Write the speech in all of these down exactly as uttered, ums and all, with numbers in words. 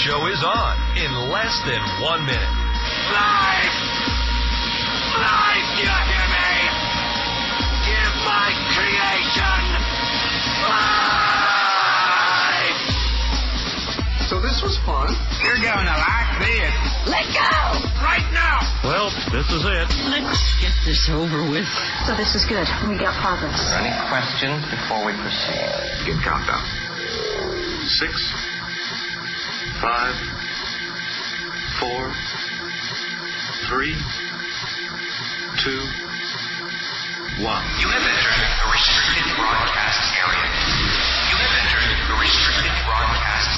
Show is on in less than one minute. Life! Life, you hear me? Give my creation life! So this was fun. You're going to like this. Let go! Right now! Well, this is it. Let's get this over with. So this is good. We got progress. Are there any questions before we proceed? Good countdown. Six, five, four, three, two, one. You have entered a restricted broadcast area. You have entered a restricted broadcast.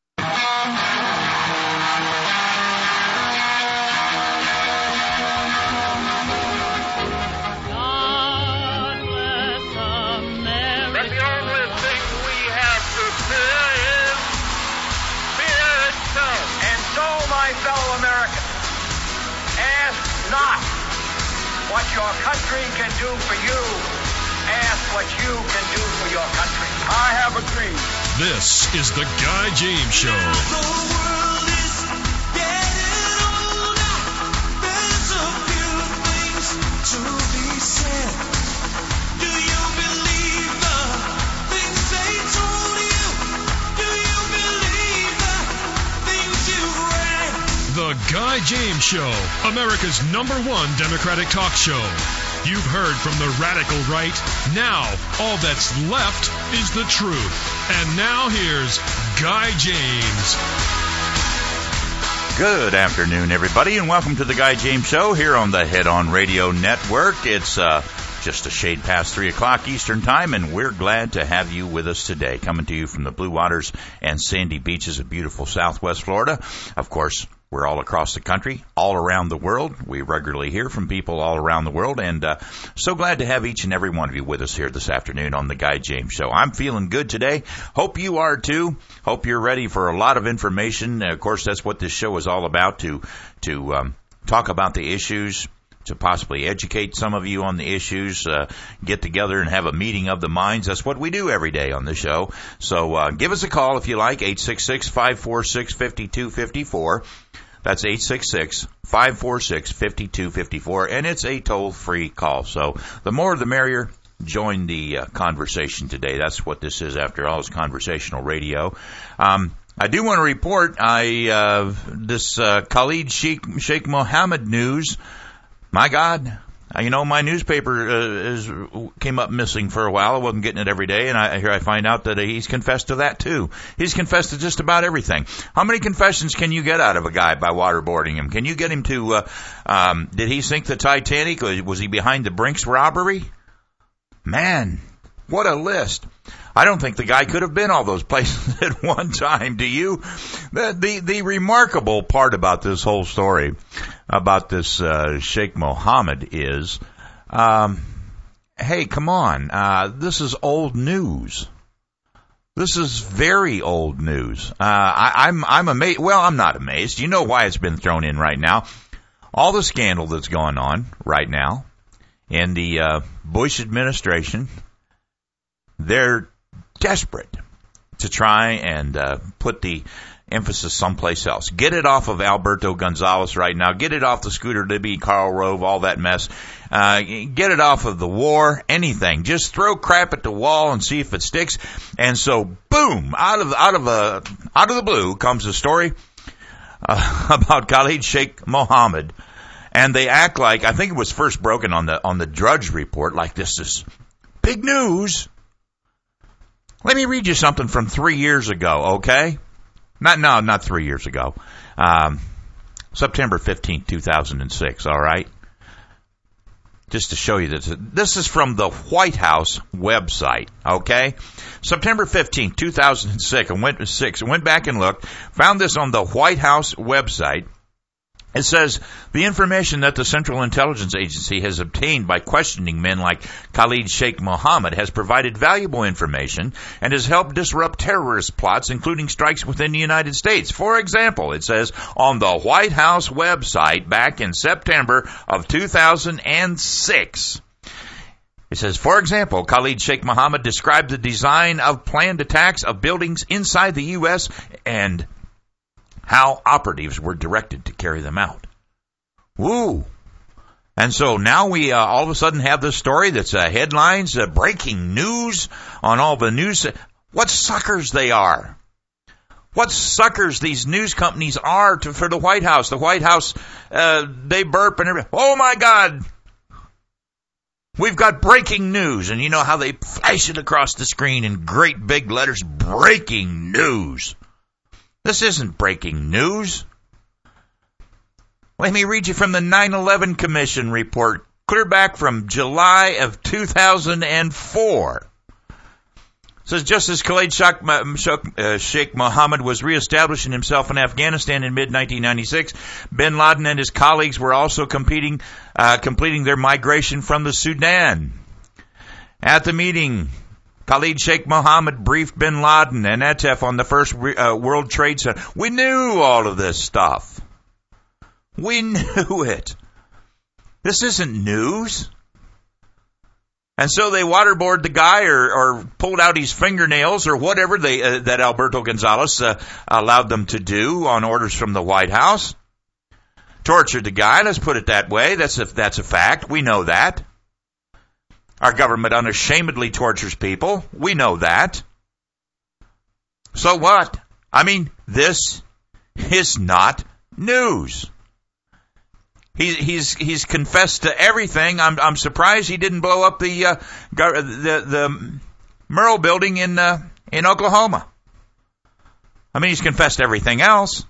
God bless America. But the only thing we have to fear is fear itself. And so, my fellow Americans, ask not what your country can do for you. Ask what you can do for your country. I have a dream. This is the Guy James Show. The world is getting older. There's a few things to be said. Do you believe the things they told you? Do you believe the things you've read? The Guy James Show, America's number one Democratic talk show. You've heard from the radical right. Now, all that's left is the truth. And now here's Guy James. Good afternoon, everybody, and welcome to the Guy James Show here on the Head On Radio Network. It's uh, just a shade past three o'clock Eastern Time, and we're glad to have you with us today. Coming to you from the blue waters and sandy beaches of beautiful Southwest Florida. Of course, we're all across the country, all around the world. We regularly hear from people all around the world, and uh, so glad to have each and every one of you with us here this afternoon on the Guy James Show. I'm feeling good today. Hope you are too. Hope you're ready for a lot of information. Of course, that's what this show is all about, to to um, talk about the issues, to possibly educate some of you on the issues, uh, get together and have a meeting of the minds. That's what we do every day on the show. So uh, give us a call if you like, eight six six, five four six, five two five four. That's eight six six, five four six, five two five four, and it's a toll-free call. So the more the merrier. Join the uh, conversation today. That's what this is, after all. It's conversational radio. Um, I do want to report I uh, this uh, Khalid Sheikh, Sheikh Mohammed news. My God, you know, my newspaper uh, is came up missing for a while. I wasn't getting it every day, and I, here I find out that he's confessed to that too. He's confessed to just about everything. How many confessions can you get out of a guy by waterboarding him? Can you get him to, uh, um, did he sink the Titanic? Was he behind the Brinks robbery? Man, what a list. I don't think the guy could have been all those places at one time, do you? The the, the remarkable part about this whole story, about this uh, Sheikh Mohammed is, um, hey, come on, uh, this is old news. This is very old news. Uh, I, I'm I'm amazed. Well, I'm not amazed. You know why it's been thrown in right now. All the scandal that's going on right now in the uh, Bush administration, they're desperate to try and uh, put the emphasis someplace else. Get it off of Alberto Gonzales right now. Get it off the Scooter Libby, Karl Rove, all that mess. Uh, get it off of the war, anything. Just throw crap at the wall and see if it sticks. And so, boom, out of out of a out of the blue comes a story uh, about Khalid Sheikh Mohammed. And they act like, I think it was first broken on the on the Drudge Report, like this is big news. Let me read you something from three years ago, okay? Not no, not three years ago. Um, September fifteenth, two thousand six, all right? Just to show you this. This is from the White House website, okay? September fifteenth, two thousand six. I went, six, I went back and looked, found this on the White House website. It says, the information that the Central Intelligence Agency has obtained by questioning men like Khalid Sheikh Mohammed has provided valuable information and has helped disrupt terrorist plots, including strikes within the United States. For example, it says on the White House website back in September of two thousand six, it says, for example, Khalid Sheikh Mohammed described the design of planned attacks of buildings inside the U S and how operatives were directed to carry them out. Woo! And so now we uh, all of a sudden have this story that's uh, headlines, uh, breaking news on all the news. What suckers they are. What suckers these news companies are to, for the White House. The White House, uh, they burp and everything. Oh, my God. We've got breaking news. And you know how they flash it across the screen in great big letters. Breaking news. This isn't breaking news. Let me read you from the nine eleven Commission report, clear back from July of two thousand four. It says, just as Khalid Sheikh Mohammed was reestablishing himself in Afghanistan in mid nineteen ninety-six, bin Laden and his colleagues were also competing, uh, completing their migration from the Sudan. At the meeting, Khalid Sheikh Mohammed briefed bin Laden and Atef on the first uh, World Trade Center. We knew all of this stuff. We knew it. This isn't news. And so they waterboarded the guy or, or pulled out his fingernails or whatever they, uh, that Alberto Gonzales uh, allowed them to do on orders from the White House. Tortured the guy, let's put it that way. That's a, that's a fact. We know that. Our government unashamedly tortures people. We know that. So what? I mean, this is not news. He, he's he's confessed to everything. I'm I'm surprised he didn't blow up the uh, the the Murrah building in uh, in Oklahoma. I mean, he's confessed to everything else,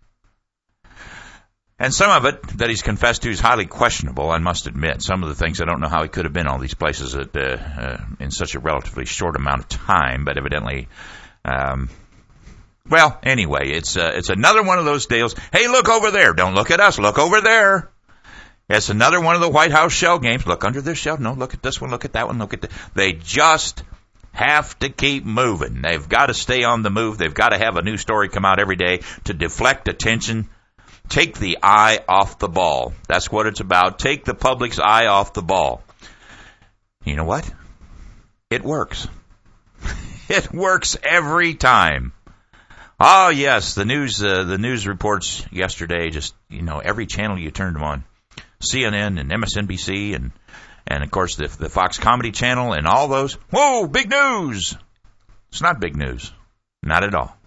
and some of it that he's confessed to is highly questionable. I must admit, some of the things I don't know how he could have been all these places at, uh, uh, in such a relatively short amount of time. But evidently, um, well, anyway, it's uh, it's another one of those deals. Hey, look over there. Don't look at us. Look over there. It's another one of the White House shell games. Look under this shell. No, look at this one. Look at that one. Look at the. They just have to keep moving. They've got to stay on the move. They've got to have a new story come out every day to deflect attention. Take the eye off the ball. That's what it's about. Take the public's eye off the ball. You know what? It works. It works every time. Oh, yes, the news uh, the news reports yesterday, just, you know, every channel you turned them on, C N N and M S N B C and, and of course, the, the Fox Comedy Channel and all those. Whoa, big news! It's not big news. Not at all.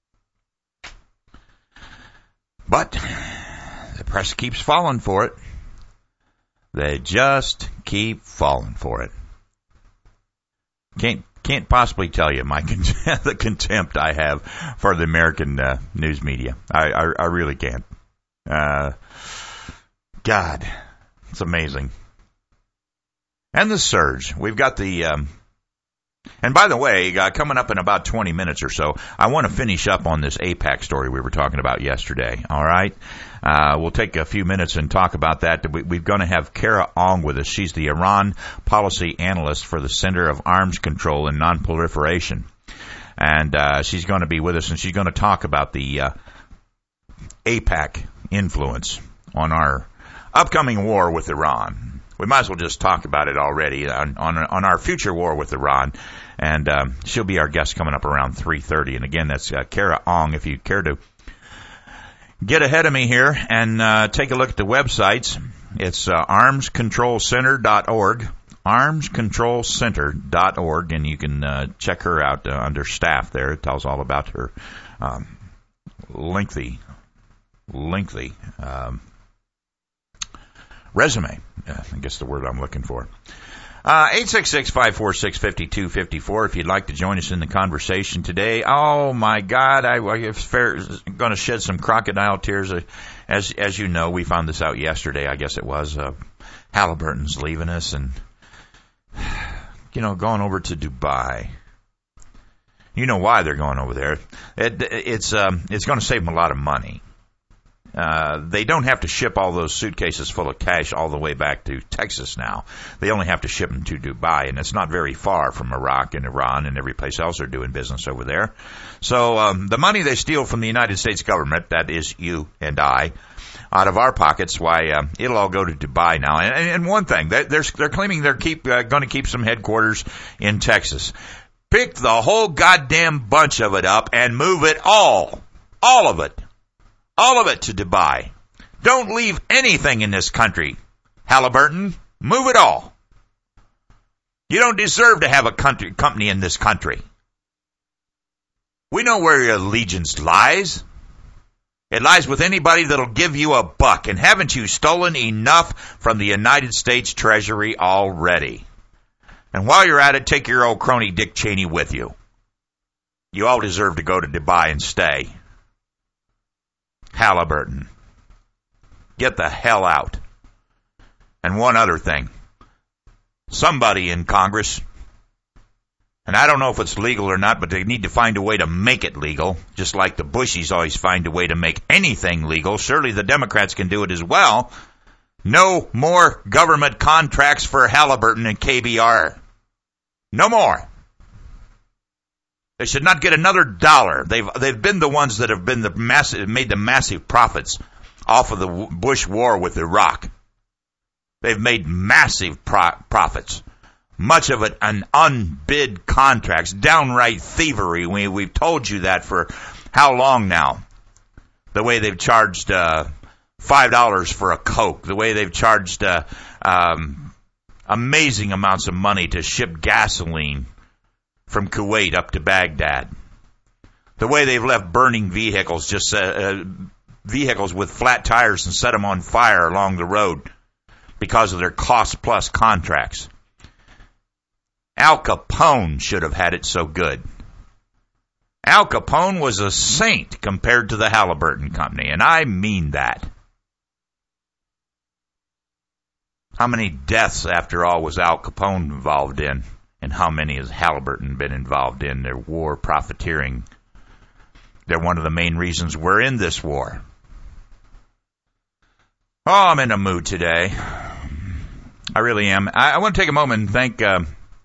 But the press keeps falling for it. They just keep falling for it. Can't Can't possibly tell you my con- the contempt I have for the American uh, news media. I, I, I really can't. Uh, God, it's amazing. And the surge. We've got the... Um, and by the way, uh, coming up in about twenty minutes or so, I want to finish up on this AIPAC story we were talking about yesterday. All right? Uh, we'll take a few minutes and talk about that. We, we're going to have Kara Ong with us. She's the Iran policy analyst for the Center of Arms Control and Nonproliferation. And uh, she's going to be with us, and she's going to talk about the uh, AIPAC influence on our upcoming war with Iran. We might as well just talk about it already on on, on our future war with Iran. And um, she'll be our guest coming up around three thirty. And again, that's uh, Kara Ong. If you care to get ahead of me here and uh, take a look at the websites, it's uh, arms control center dot org, arms control center dot org, and you can uh, check her out uh, under staff there. It tells all about her um, lengthy, lengthy um, resume. Uh, I guess the word I'm looking for. Uh, eight six six, five four six, five two five four if you'd like to join us in the conversation today. Oh, my God, I, I'm going to shed some crocodile tears. Uh, as as you know, we found this out yesterday, I guess it was. Uh, Halliburton's leaving us and, you know, going over to Dubai. You know why they're going over there. It, it's um, it's going to save them a lot of money. Uh, they don't have to ship all those suitcases full of cash all the way back to Texas now. They only have to ship them to Dubai, and it's not very far from Iraq and Iran and every place else they're doing business over there. So um, the money they steal from the United States government, that is you and I, out of our pockets, why uh, it'll all go to Dubai now. And, and one thing, they're they're claiming they're keep uh, going to keep some headquarters in Texas. Pick the whole goddamn bunch of it up and move it all, all of it, All of it to Dubai. Don't leave anything in this country. Halliburton, move it all. You don't deserve to have a country, company in this country. We know where your allegiance lies. It lies with anybody that'll give you a buck. And haven't you stolen enough from the United States Treasury already? And while you're at it, take your old crony Dick Cheney with you. You all deserve to go to Dubai and stay. Halliburton. Get the hell out. And one other thing. Somebody in Congress, and I don't know if it's legal or not, but they need to find a way to make it legal, just like the Bushies always find a way to make anything legal. Surely the Democrats can do it as well. No more government contracts for Halliburton and K B R. No more. They should not get another dollar. They've they've been the ones that have been the massive, made the massive profits off of the Bush war with Iraq. They've made massive pro- profits. Much of it on unbid contracts, downright thievery. We, we've told you that for how long now? The way they've charged uh, five dollars for a Coke. The way they've charged uh, um, amazing amounts of money to ship gasoline from Kuwait up to Baghdad. The way they've left burning vehicles, just uh, uh, vehicles with flat tires, and set them on fire along the road because of their cost-plus contracts. Al Capone should have had it so good. Al Capone was a saint compared to the Halliburton Company, and I mean that. How many deaths, after all, was Al Capone involved in? And how many has Halliburton been involved in? Their war profiteering. They're one of the main reasons we're in this war. Oh, I'm in a mood today. I really am. I, I want to take a moment and thank uh,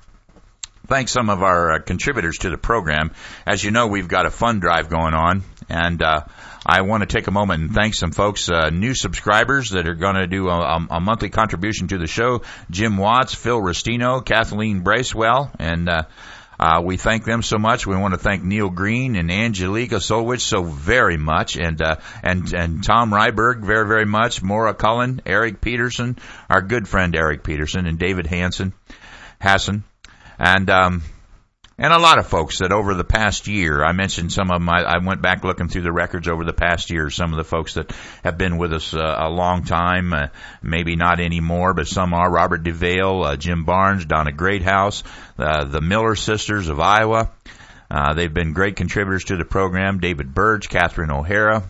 thank some of our uh, contributors to the program. As you know, we've got a fund drive going on, and uh, I want to take a moment and thank some folks, uh, new subscribers that are going to do a, a monthly contribution to the show. Jim Watts, Phil Restino, Kathleen Bracewell, and uh, uh, we thank them so much. We want to thank Neil Green and Angelica Solwich so very much, and uh, and and Tom Ryberg very, very much, Maura Cullen, Eric Peterson, our good friend Eric Peterson, and David Hansen, Hassan, and um And a lot of folks that over the past year, I mentioned some of them, I, I went back looking through the records over the past year, some of the folks that have been with us uh, a long time, uh, maybe not anymore, but some are. Robert DeVale, uh, Jim Barnes, Donna Greathouse, uh, the Miller sisters of Iowa. Uh, they've been great contributors to the program. David Burge, Catherine O'Hara,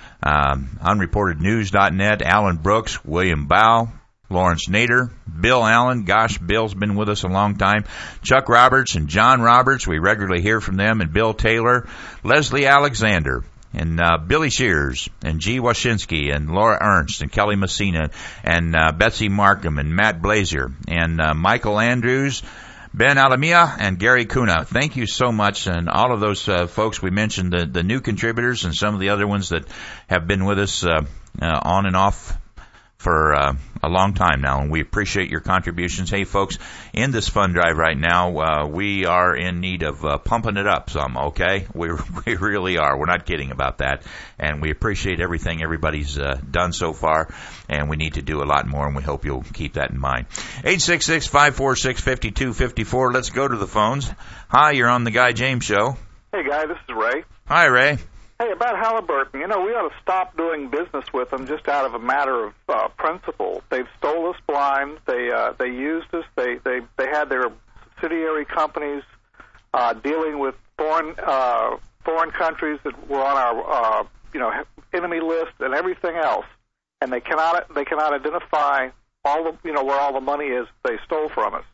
um, unreported news dot net, Alan Brooks, William Bow, Lawrence Nader, Bill Allen. Gosh, Bill's been with us a long time. Chuck Roberts and John Roberts. We regularly hear from them. And Bill Taylor, Leslie Alexander, and uh, Billy Shears, and G. Washinsky, and Laura Ernst, and Kelly Messina, and uh, Betsy Markham, and Matt Blazer, and uh, Michael Andrews, Ben Alamia, and Gary Kuna. Thank you so much. And all of those uh, folks we mentioned, the, the new contributors and some of the other ones that have been with us uh, uh, on and off for uh, a long time now, and we appreciate your contributions. Hey, folks, in this fund drive right now, uh, we are in need of uh, pumping it up some, okay? We we really are. We're not kidding about that, and we appreciate everything everybody's uh, done so far, and we need to do a lot more, and we hope you'll keep that in mind. eight six six, five four six, five two five four. Let's go to the phones. Hi, you're on the Guy James Show. Hey, Guy, this is Ray. Hi, Ray. Hey, about Halliburton, you know, we ought to stop doing business with them just out of a matter of uh, principle. They've stole us blind. They uh, they used us. They they they had their subsidiary companies uh, dealing with foreign uh, foreign countries that were on our uh, you know enemy list and everything else, and they cannot they cannot identify all the you know where all the money is they stole from us.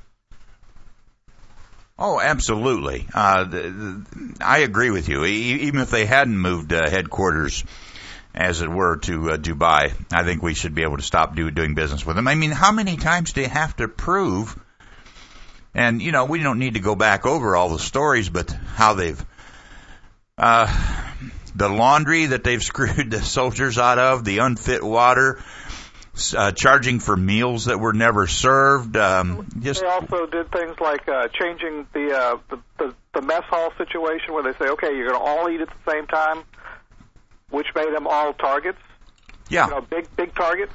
Oh, absolutely. Uh, the, the, I agree with you. E- even if they hadn't moved uh, headquarters, as it were, to uh, Dubai, I think we should be able to stop do, doing business with them. I mean, how many times do you have to prove? And, you know, we don't need to go back over all the stories, but how they've, uh, the laundry that they've screwed the soldiers out of, the unfit water, Uh, charging for meals that were never served. Um, just they also did things like uh, changing the, uh, the, the the mess hall situation where they say, okay, you're going to all eat at the same time. which made them all targets. Yeah. You know, big big targets.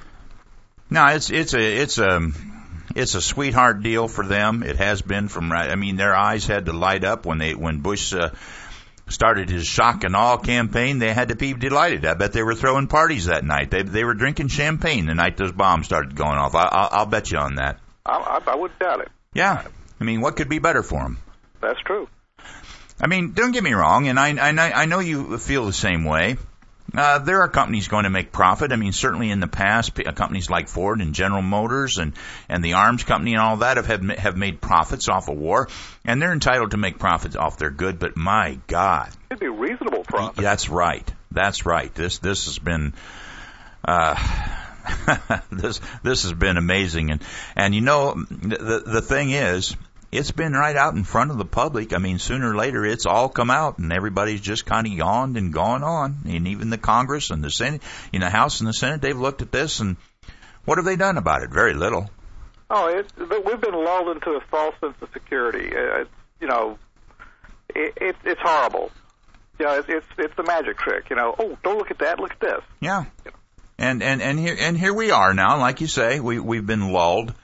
No, it's it's a it's a it's a sweetheart deal for them. It has been from right. I mean, their eyes had to light up when they when Bush uh, started his shock and awe campaign. They had to be delighted. I bet they were throwing parties that night. They they were drinking champagne the night those bombs started going off. I, I'll, I'll bet you on that. I, I, I wouldn't doubt it. Yeah. I mean, what could be better for them? That's true. I mean, don't get me wrong, and I I, I know you feel the same way. Uh, there are companies going to make profit. I mean, certainly in the past, companies like Ford and General Motors and, and the arms company and all that have, have have made profits off of war, and they're entitled to make profits off their good. But my God, it'd be reasonable profit. That's right. That's right. This this has been uh, this this has been amazing, and and you know the the thing is, it's been right out in front of the public. I mean, sooner or later, it's all come out, and everybody's just kind of yawned and gone on. And even the Congress and the Senate, you know, House and the Senate, they've looked at this, and what have they done about it? Very little. Oh, it, we've been lulled into a false sense of security. It's, you know, it, it, it's horrible. You know, it's, it's it's the magic trick. You know, oh, don't look at that, look at this. Yeah, and and and here and here we are now. Like you say, we we've been lulled.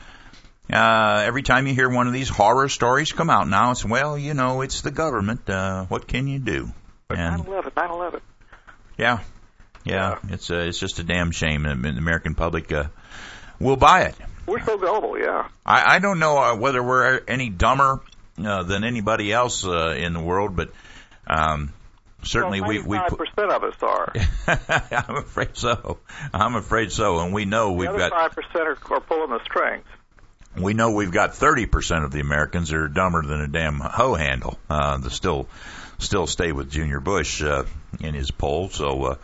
Uh, every time you hear one of these horror stories come out now, it's, well, you know, it's the government. Uh, what can you do? nine eleven, nine eleven. Yeah. Yeah. yeah. It's, uh, it's just a damn shame. The American public, uh, will buy it. We're so gullible, yeah. I, I don't know uh, whether we're any dumber, uh, than anybody else, uh, in the world, but, um, certainly well, we, we ninety-five percent of us are. I'm afraid so. I'm afraid so. And we know the we've other got. five percent are, are pulling the strings. We know we've got thirty percent of the Americans that are dumber than a damn hoe handle. Uh, that still, still stay with Junior Bush, uh, in his poll. So, uh,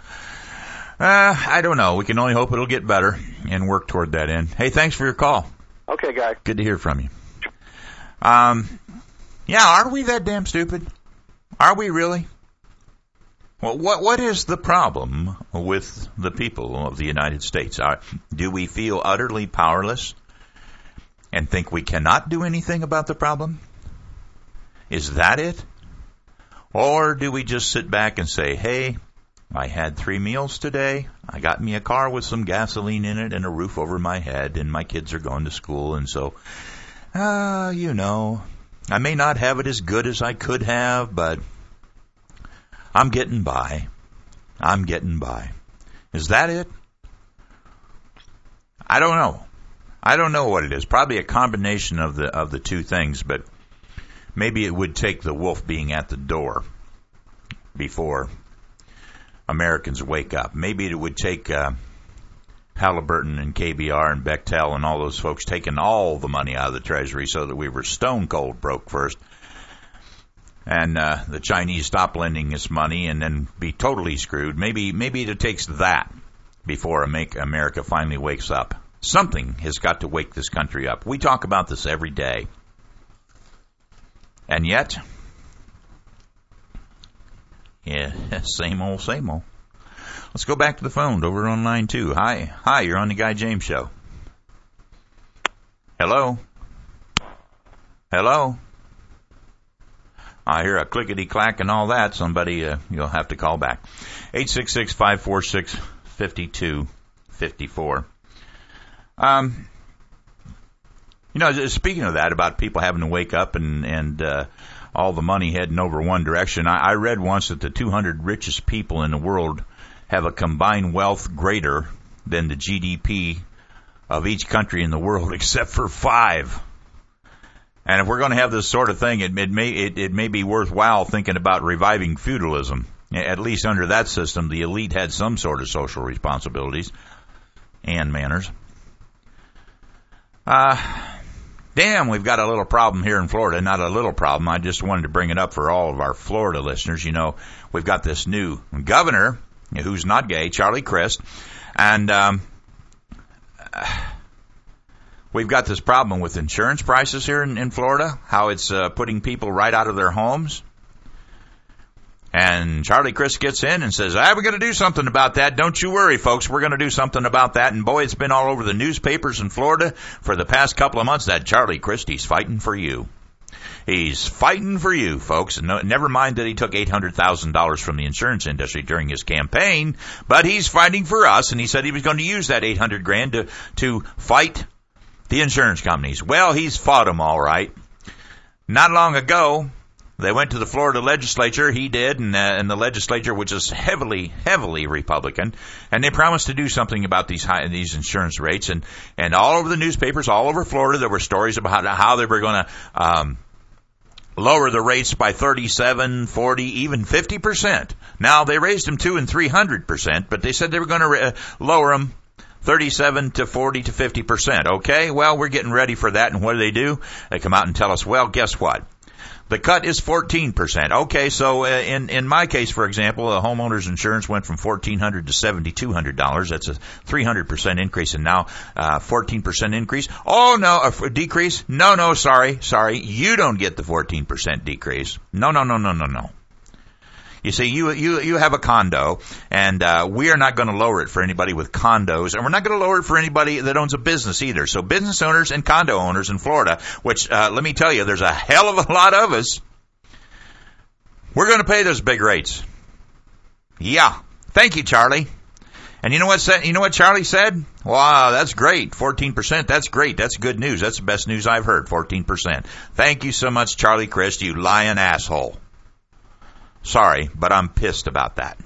uh, I don't know. We can only hope it'll get better and work toward that end. Hey, thanks for your call. Okay, guy. Good to hear from you. Um, yeah, are we that damn stupid? Are we really? Well, what, what is the problem with the people of the United States? Are, do we feel utterly powerless and think we cannot do anything about the problem? Is that it? Or do we just sit back and say, hey, I had three meals today. I got me a car with some gasoline in it and a roof over my head, and my kids are going to school, and so, uh, you know, I may not have it as good as I could have, but I'm getting by. I'm getting by. Is that it? I don't know. I don't know what it is. Probably a combination of the of the two things, but maybe it would take the wolf being at the door before Americans wake up. Maybe it would take uh, Halliburton and K B R and Bechtel and all those folks taking all the money out of the Treasury so that we were stone cold broke first. And uh, the Chinese stop lending us money and then be totally screwed. Maybe maybe it takes that before America finally wakes up. Something has got to wake this country up. We talk about this every day. And yet, yeah, same old, same old. Let's go back to the phone over on line two. Hi. Hi, you're on the Guy James Show. Hello? Hello? I hear a clickety-clack and all that. Somebody, uh, you'll have to call back. eight six six, five four six, five two five four. Um, you know, speaking of that, about people having to wake up and, and, uh, all the money heading over one direction, I, I read once that the two hundred richest people in the world have a combined wealth greater than the G D P of each country in the world except for five. And if we're going to have this sort of thing, it, it may, it, it may be worthwhile thinking about reviving feudalism. At least under that system, the elite had some sort of social responsibilities and manners. Uh, damn, we've got a little problem here in Florida. Not a little problem. I just wanted to bring it up for all of our Florida listeners. You know, we've got this new governor who's not gay, Charlie Crist, and um, we've got this problem with insurance prices here in, in Florida, how it's uh, putting people right out of their homes. And Charlie Crist gets in and says, ah, we're going to do something about that. Don't you worry, folks. We're going to do something about that. And boy, it's been all over the newspapers in Florida for the past couple of months that Charlie Crist, he's fighting for you. He's fighting for you, folks. No, never mind that he took eight hundred thousand dollars from the insurance industry during his campaign, but he's fighting for us, and he said he was going to use that eight hundred grand to, to fight the insurance companies. Well, he's fought them all right. Not long ago, they went to the Florida legislature, he did, and, uh, and the legislature, which is heavily, heavily Republican, and they promised to do something about these high, these insurance rates. And, and all over the newspapers, all over Florida, there were stories about how they were going to um, lower the rates by thirty-seven, forty, even fifty percent. Now, they raised them two and three hundred percent, but they said they were going to uh, lower them thirty-seven to forty to fifty percent. Okay, well, we're getting ready for that, and what do they do? They come out and tell us, well, guess what? The cut is fourteen percent. Okay, so uh, in in my case, for example, a homeowner's insurance went from fourteen hundred dollars to seven thousand two hundred dollars. That's a three hundred percent increase, and now uh, fourteen percent increase. Oh, no, a decrease? No, no, sorry, sorry. You don't get the fourteen percent decrease. No, no, no, no, no, no. You see, you you you have a condo, and uh, we are not going to lower it for anybody with condos, and we're not going to lower it for anybody that owns a business either. So business owners and condo owners in Florida, which, uh, let me tell you, there's a hell of a lot of us, we're going to pay those big rates. Yeah. Thank you, Charlie. And you know what said, you know what Charlie said? Wow, that's great. fourteen percent. That's great. That's good news. That's the best news I've heard. fourteen percent. Thank you so much, Charlie Crist, you lying asshole. Sorry, but I'm pissed about that.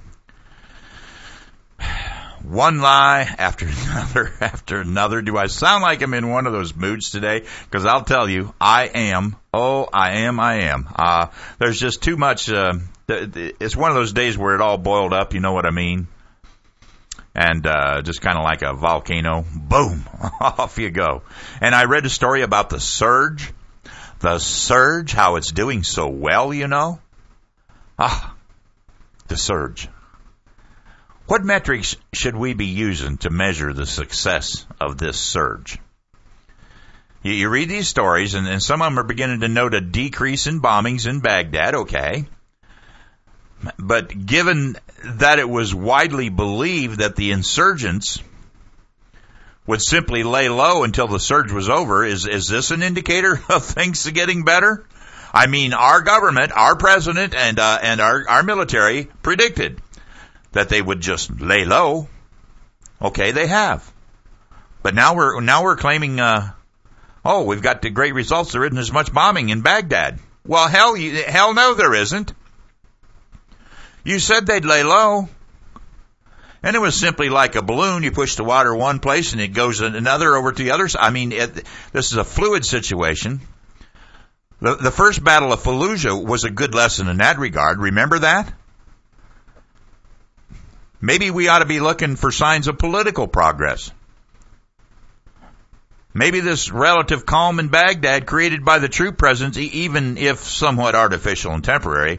One lie after another after another. Do I sound like I'm in one of those moods today? Because I'll tell you, I am. Oh, I am, I am. Uh, there's just too much. Uh, th- th- it's one of those days where it all boiled up, you know what I mean? And uh, just kind of like a volcano. Boom, off you go. And I read a story about the surge. The surge, how it's doing so well, you know? Ah, the surge. What metrics should we be using to measure the success of this surge? You, you read these stories, and, and some of them are beginning to note a decrease in bombings in Baghdad, okay. But given that it was widely believed that the insurgents would simply lay low until the surge was over, is, is this an indicator of things getting better? I mean, our government, our president, and uh, and our, our military predicted that they would just lay low. Okay, they have. But now we're now we're claiming, uh, oh, we've got the great results. There isn't as much bombing in Baghdad. Well, hell, you, hell no, there isn't. You said they'd lay low. And it was simply like a balloon. You push the water one place and it goes another over to the other. I mean, it, this is a fluid situation. The, the first Battle of Fallujah was a good lesson in that regard. Remember that? Maybe we ought to be looking for signs of political progress. Maybe this relative calm in Baghdad created by the troop presence, even if somewhat artificial and temporary,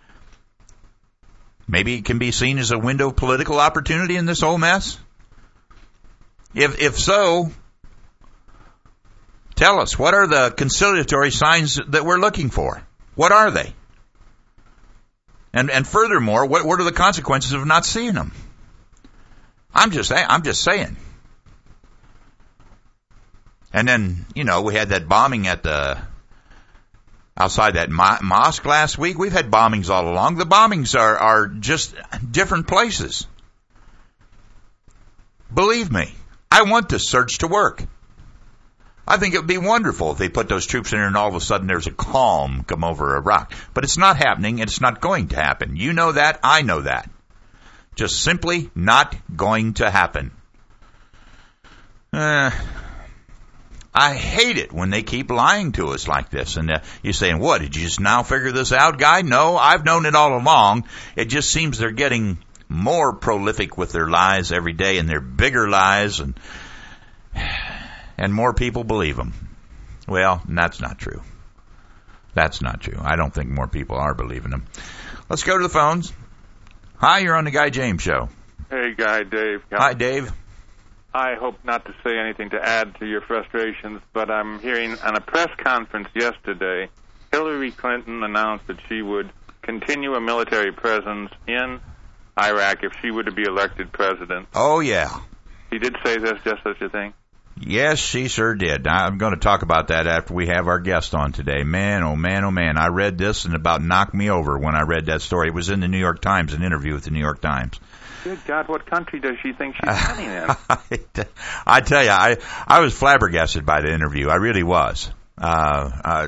maybe it can be seen as a window of political opportunity in this whole mess. If if so, tell us, what are the conciliatory signs that we're looking for? What are they? And and furthermore, what what are the consequences of not seeing them? I'm just I'm just saying. And then, you know, we had that bombing at the outside that mo- mosque last week. We've had bombings all along. The bombings are are just different places. Believe me, I want this surge to work. I think it would be wonderful if they put those troops in there and all of a sudden there's a calm come over Iraq. But it's not happening, and it's not going to happen. You know that, I know that. Just simply not going to happen. Uh, I hate it when they keep lying to us like this. And uh, you're saying, what, did you just now figure this out, guy? No, I've known it all along. It just seems they're getting more prolific with their lies every day, and their bigger lies, and... and more people believe them. Well, that's not true. That's not true. I don't think more people are believing them. Let's go to the phones. Hi, you're on the Guy James Show. Hey, Guy, Dave. Hi, Dave. I hope not to say anything to add to your frustrations, but I'm hearing on a press conference yesterday, Hillary Clinton announced that she would continue a military presence in Iraq if she were to be elected president. Oh, yeah. She did say this, just such a thing? Yes, she sure did. I'm going to talk about that after we have our guest on today. Man, oh man, oh man. I read this and about knocked me over when I read that story. It was in the New York Times, an interview with the New York Times. Good God, what country does she think she's running in? I tell you, I, I was flabbergasted by the interview. I really was. Uh, uh,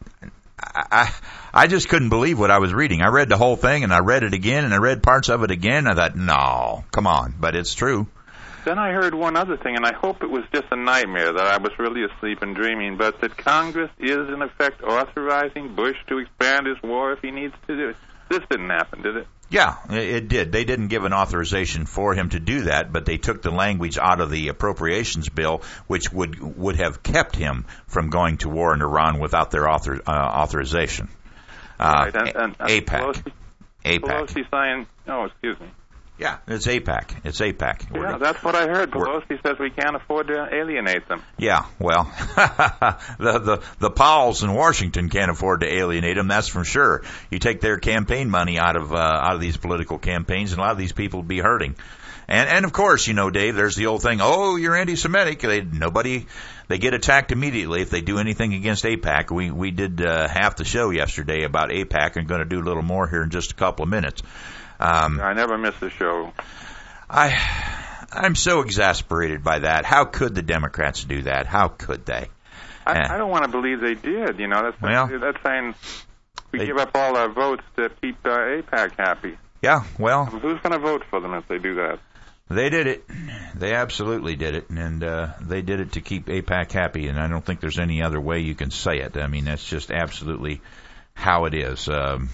I, I just couldn't believe what I was reading. I read the whole thing and I read it again and I read parts of it again. I thought, no, come on. But it's true. Then I heard one other thing, and I hope it was just a nightmare, that I was really asleep and dreaming, but that Congress is, in effect, authorizing Bush to expand his war if he needs to do it. This didn't happen, did it? Yeah, it did. They didn't give an authorization for him to do that, but they took the language out of the appropriations bill, which would would have kept him from going to war in Iran without their author, uh, authorization. Uh, right, and, and, and AIPAC. Pelosi, AIPAC. Pelosi saying, oh, excuse me. Yeah, it's AIPAC. It's AIPAC. Yeah, We're, that's what I heard. Pelosi says we can't afford to alienate them. Yeah, well, the, the the Powells in Washington can't afford to alienate them. That's for sure. You take their campaign money out of uh, out of these political campaigns, and a lot of these people would be hurting. And and of course, you know, Dave, there's the old thing. Oh, you're anti-Semitic. They nobody they get attacked immediately if they do anything against AIPAC. We we did uh, half the show yesterday about AIPAC, and going to do a little more here in just a couple of minutes. Um, I never miss the show. I, I'm so exasperated by that. How could the Democrats do that? How could they? I, eh. I don't want to believe they did. You know, that's well, that's saying we they, give up all our votes to keep uh, AIPAC happy. Yeah, well, who's going to vote for them if they do that? They did it. They absolutely did it, and uh, they did it to keep AIPAC happy. And I don't think there's any other way you can say it. I mean, that's just absolutely how it is. Um,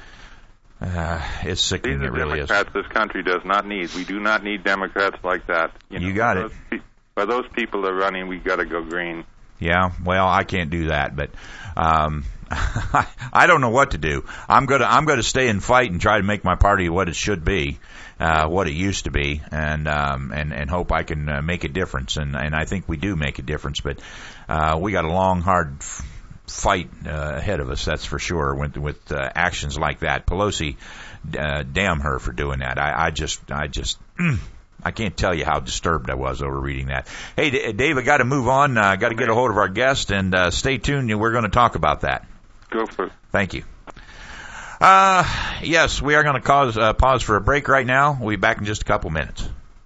Uh, it's sickening. These are it really Democrats is. this country does not need. We do not need Democrats like that. You, know, you got those it. Pe- by those people are running, we got to go green. Yeah, well, I can't do that, but um, I don't know what to do. I'm gonna I'm gonna stay and fight and try to make my party what it should be, uh, what it used to be, and um, and and hope I can uh, make a difference. And and I think we do make a difference, but uh, we got a long, hard f- fight uh, ahead of us. That's for sure. With with uh, actions like that, Pelosi, uh, damn her for doing that. I, I just I just. I can't tell you how disturbed I was over reading that. Hey, D- Dave, I got to move on. I uh, got to get a hold of our guest, and uh, stay tuned. We're going to talk about that. Go for it. Thank you. Uh, yes, we are going to cause uh, pause for a break right now. We'll be back in just a couple minutes.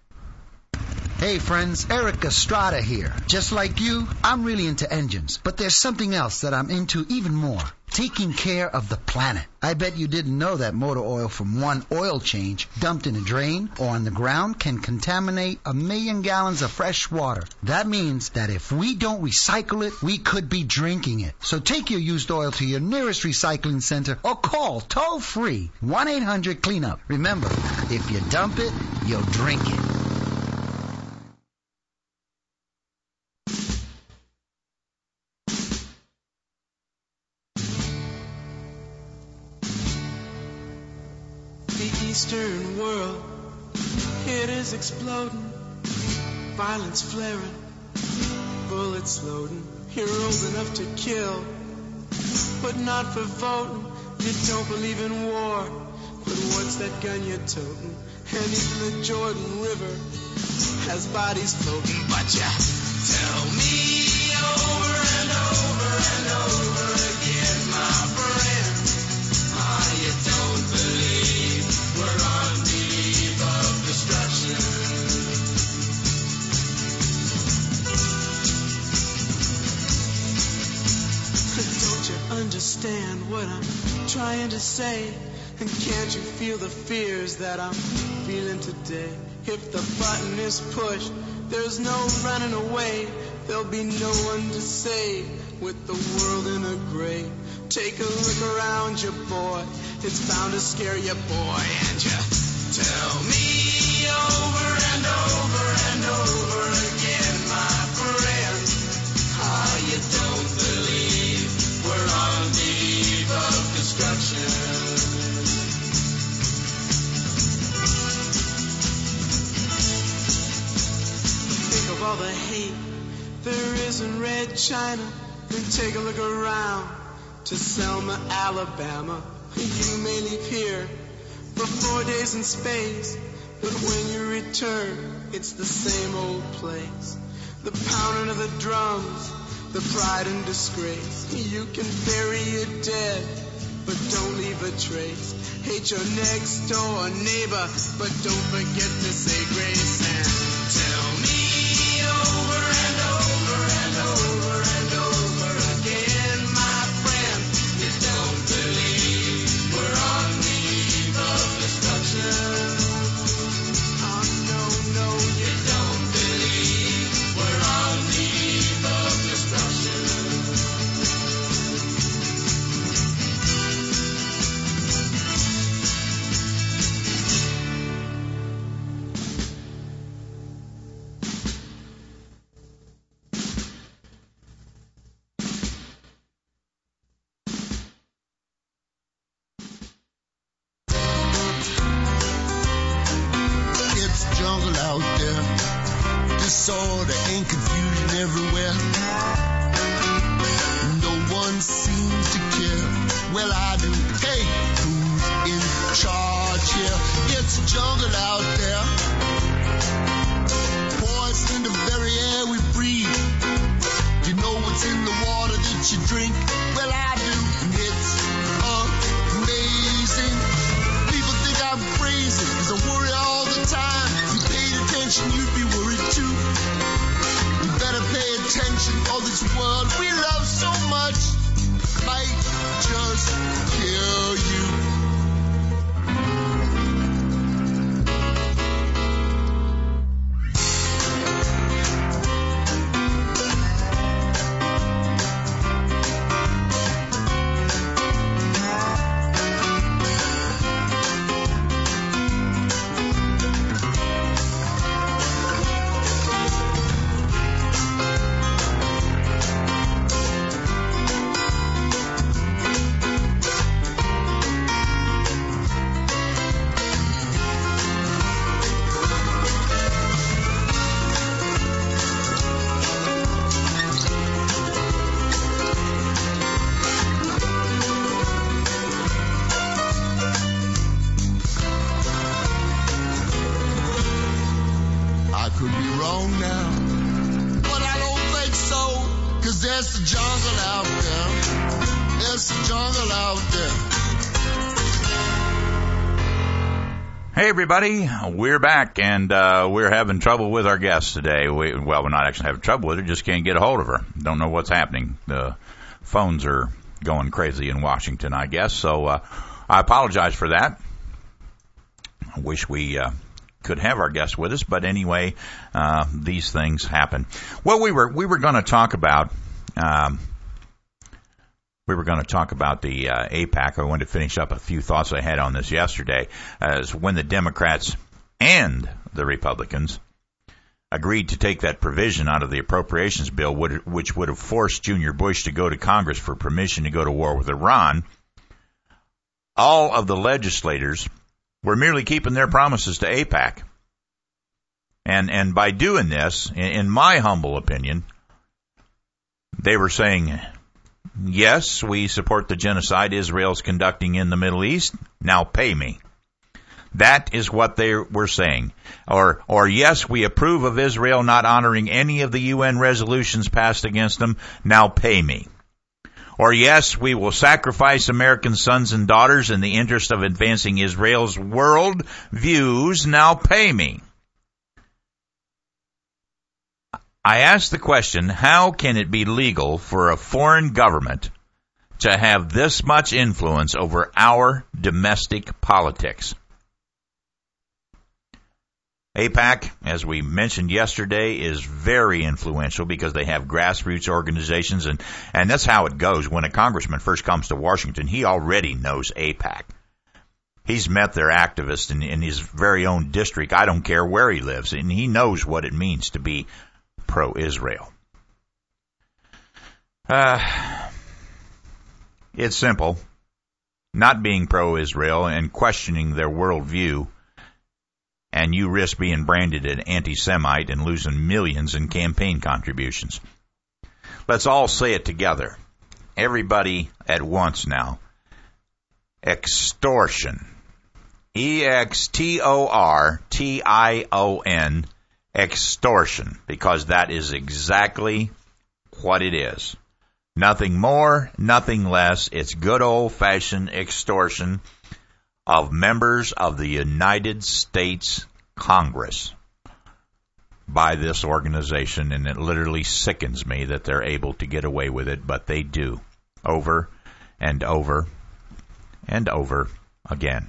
Hey friends, Eric Estrada here. Just like you, I'm really into engines, but there's something else that I'm into even more. Taking care of the planet. I bet you didn't know that motor oil from one oil change dumped in a drain or on the ground can contaminate a million gallons of fresh water. That means that if we don't recycle it, we could be drinking it. So take your used oil to your nearest recycling center or call toll-free one eight hundred clean up. Remember, if you dump it, you'll drink it. Eastern world, it is exploding, violence flaring, bullets loading, heroes enough to kill, but not for voting. You don't believe in war, but what's that gun you're toting? And even the Jordan River has bodies floating, but ya tell me over and over and over again, my friend, ah, you don't believe we're on the eve of destruction. Don't you understand what I'm trying to say? And can't you feel the fears that I'm feeling today? If the button is pushed, there's no running away. There'll be no one to save with the world in a gray. Take a look around you, boy. It's bound to scare you, boy. And you tell me over and over and over again, my friend, ah, you don't believe we're on the eve of destruction. Think of all the hate there is in Red China, and take a look around to Selma, Alabama. You may leave here for four days in space, but when you return, it's the same old place. the pounding of the drums, the pride and disgrace. You can bury your dead, but don't leave a trace. Hate your next door neighbor, but don't forget to say grace. And tell me over and over and over and over again, my friend, you don't believe we're on the eve of destruction. Oh no, no, you don't believe we're on the eve of destruction. Disorder and confusion everywhere. No one seems to care. Well, I do. Hey, who's in charge here? It's a jungle out there. Poison the very air we breathe. You know what's in the water that you drink? Well, I do. And it's amazing. People think I'm crazy because I worry all the time. If you paid attention, you'd be worried too. You better pay attention, or this world we love so much might just kill you. There's a jungle out there. There's a jungle out there. Hey, everybody. We're back, and uh, we're having trouble with our guest today. We, well, we're not actually having trouble with her, just can't get a hold of her. Don't know what's happening. The phones are going crazy in Washington, I guess. So uh, I apologize for that. I wish we uh, could have our guest with us, but anyway, uh, these things happen. Well, we were we were going to talk about um, we were going to talk about the uh, AIPAC. I wanted to finish up a few thoughts I had on this yesterday, as when the Democrats and the Republicans agreed to take that provision out of the appropriations bill, which would have forced Junior Bush to go to Congress for permission to go to war with Iran. All of the legislators were merely keeping their promises to AIPAC. And and by doing this, in, in my humble opinion, they were saying, yes, we support the genocide Israel's conducting in the Middle East. Now pay me. That is what they were saying. Or, or yes, we approve of Israel not honoring any of the U N resolutions passed against them. Now pay me. Or yes, we will sacrifice American sons and daughters in the interest of advancing Israel's world views. Now pay me. I ask the question, how can it be legal for a foreign government to have this much influence over our domestic politics? AIPAC, as we mentioned yesterday, is very influential because they have grassroots organizations, and, and that's how it goes. When a congressman first comes to Washington, he already knows AIPAC. He's met their activists in, in his very own district. I don't care where he lives, and he knows what it means to be pro-Israel. Uh, it's simple. Not being pro-Israel and questioning their worldview, and you risk being branded an anti-Semite and losing millions in campaign contributions. Let's all say it together. Everybody at once now. Extortion. E X T O R T I O N. extortion, because that is exactly what it is. Nothing more, nothing less. It's good old-fashioned extortion of members of the United States Congress by this organization, and it literally sickens me that they're able to get away with it, but they do, over and over and over again.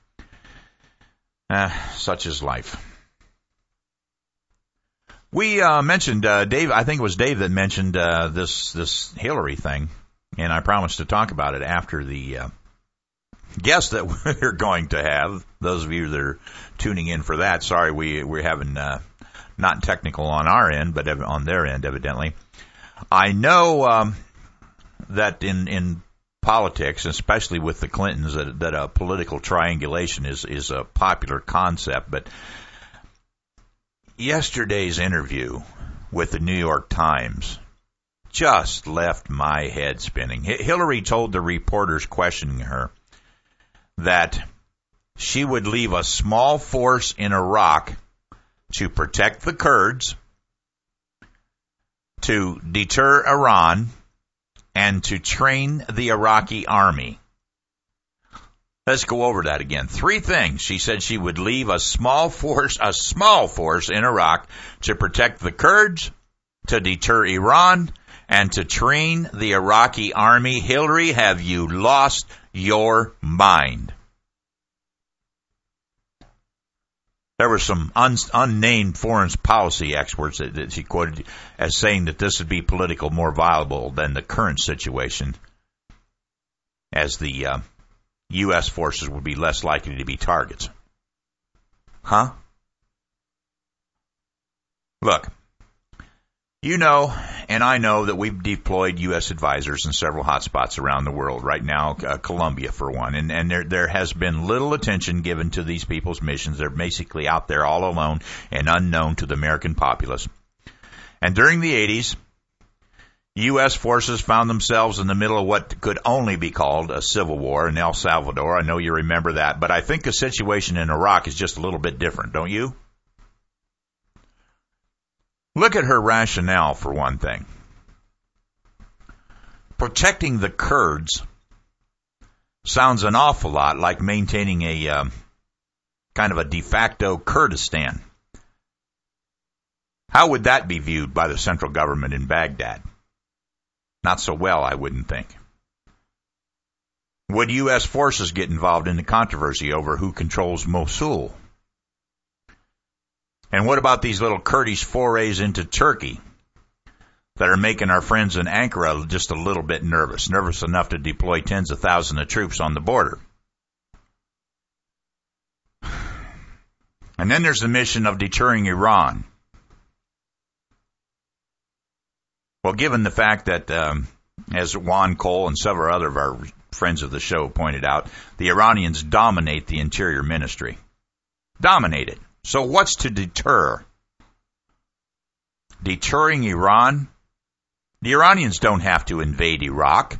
Uh, such is life. We uh, mentioned, uh, Dave, I think it was Dave that mentioned uh, this this Hillary thing, and I promised to talk about it after the uh, guest that we're going to have. Those of you that are tuning in for that, sorry, we, we're having uh, not technical on our end, but on their end, evidently. I know um, that in, in politics, especially with the Clintons, that, that a political triangulation is, is a popular concept, but yesterday's interview with the New York Times just left my head spinning. Hillary told the reporters questioning her that she would leave a small force in Iraq to protect the Kurds, to deter Iran, and to train the Iraqi army. Let's go over that again. Three things. She said she would leave a small force, a small force in Iraq to protect the Kurds, to deter Iran, and to train the Iraqi army. Hillary, have you lost your mind? There were some un, unnamed foreign policy experts that, that she quoted as saying that this would be politically more viable than the current situation, as the uh, U S forces would be less likely to be targets. Huh? Look, you know, and I know that we've deployed U S advisors in several hotspots around the world. Right now, uh, Colombia for one, and, and there there has been little attention given to these people's missions. They're basically out there all alone and unknown to the American populace. And during the eighties, U S forces found themselves in the middle of what could only be called a civil war in El Salvador. I know you remember that, but I think the situation in Iraq is just a little bit different, don't you? Look at her rationale, for one thing. Protecting the Kurds sounds an awful lot like maintaining a um, kind of a de facto Kurdistan. How would that be viewed by the central government in Baghdad? Not so well, I wouldn't think. Would U S forces get involved in the controversy over who controls Mosul? And what about these little Kurdish forays into Turkey that are making our friends in Ankara just a little bit nervous, nervous enough to deploy tens of thousands of troops on the border? And then there's the mission of deterring Iran. Well, given the fact that, um, as Juan Cole and several other of our friends of the show pointed out, the Iranians dominate the Interior Ministry. Dominate it. So what's to deter? Deterring Iran? The Iranians don't have to invade Iraq.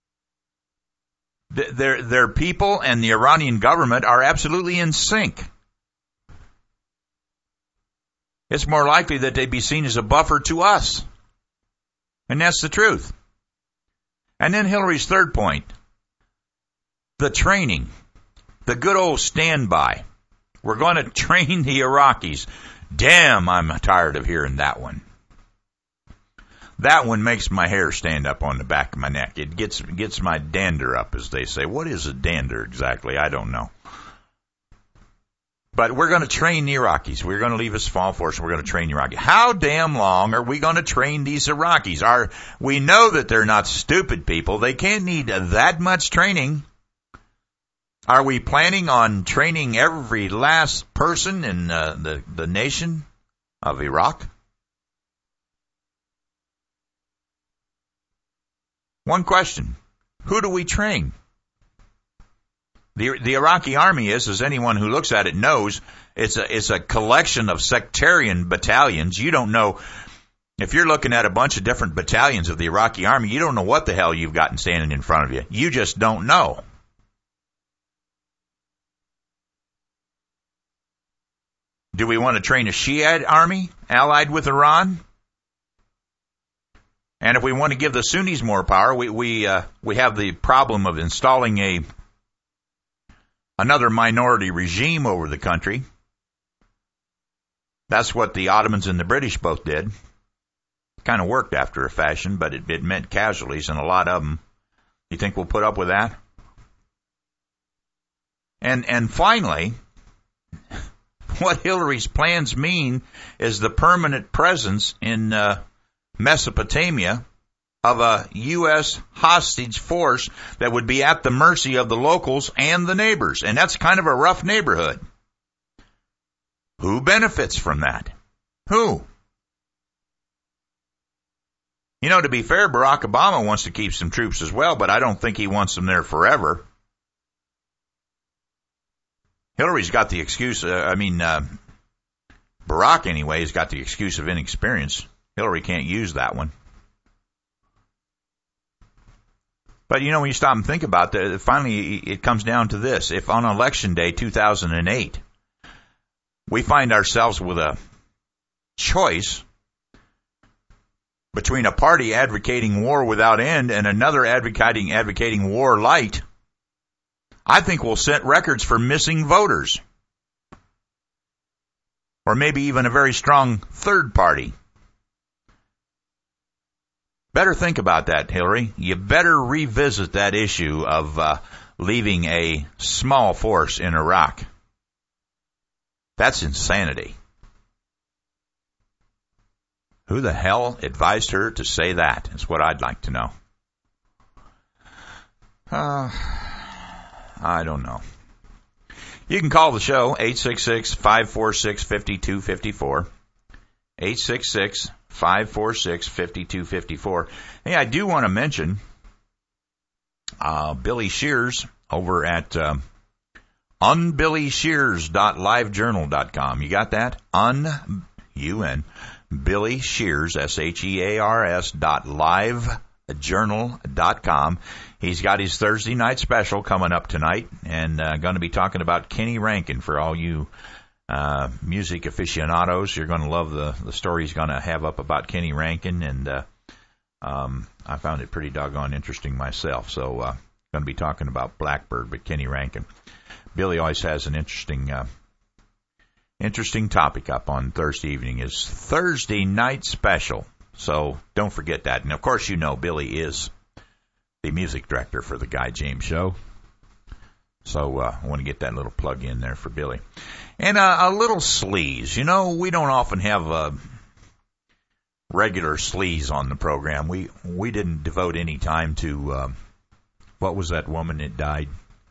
Their, their people and the Iranian government are absolutely in sync. It's more likely that they'd be seen as a buffer to us. And that's the truth. And then Hillary's third point, the training, the good old standby. We're going to train the Iraqis. Damn, I'm tired of hearing that one. That one makes my hair stand up on the back of my neck. It gets gets my dander up, as they say. What is a dander exactly? I don't know. But we're going to train the Iraqis. We're going to leave a small force and we're going to train the Iraqis. How damn long are we going to train these Iraqis? Are, we know that they're not stupid people. They can't need that much training. Are we planning on training every last person in uh, the, the nation of Iraq? One question. Who do we train? The, the Iraqi army is, as anyone who looks at it knows, it's a, it's a collection of sectarian battalions. You don't know, if you're looking at a bunch of different battalions of the Iraqi army, you don't know what the hell you've got standing in front of you. You just don't know. Do we want to train a Shiite army allied with Iran? And if we want to give the Sunnis more power, we we uh, we have the problem of installing a another minority regime over the country. That's what the Ottomans and the British both did. Kind of worked after a fashion, but it, it meant casualties, and a lot of them. You think we'll put up with that? And and finally, what Hillary's plans mean is the permanent presence in uh, Mesopotamia of a U S hostage force that would be at the mercy of the locals and the neighbors. And that's kind of a rough neighborhood. Who benefits from that? Who? You know, to be fair, Barack Obama wants to keep some troops as well, but I don't think he wants them there forever. Hillary's got the excuse, uh, I mean, uh, Barack anyway has got the excuse of inexperience. Hillary can't use that one. But, you know, when you stop and think about that, finally it comes down to this. If on Election Day two thousand eight, we find ourselves with a choice between a party advocating war without end and another advocating advocating war light, I think we'll set records for missing voters. Or maybe even a very strong third party. Better think about that, Hillary. You better revisit that issue of uh, leaving a small force in Iraq. That's insanity. Who the hell advised her to say that? Is what I'd like to know. Uh, I don't know. You can call the show, eight six six, five four six, five two five four. eight six six, five four six, five two five four. Hey, I do want to mention uh, Billy Shears over at uh, un billy shears dot live journal dot com. You got that? Un, U-N, Billy Shears, S H E A R S dot live journal dot com. He's got his Thursday night special coming up tonight, and uh, going to be talking about Kenny Rankin for all you uh, music aficionados. You're going to love the, the story he's going to have up about Kenny Rankin, and uh, um, I found it pretty doggone interesting myself. So uh, going to be talking about Blackbird, but Kenny Rankin. Billy always has an interesting uh, interesting topic up on Thursday evening, his Thursday night special. So don't forget that. And, of course, you know Billy is the music director for the Guy James Show. So uh, I want to get that little plug in there for Billy. And uh, a little sleaze. You know, we don't often have uh, regular sleaze on the program. We we didn't devote any time to, uh, what was that woman that died?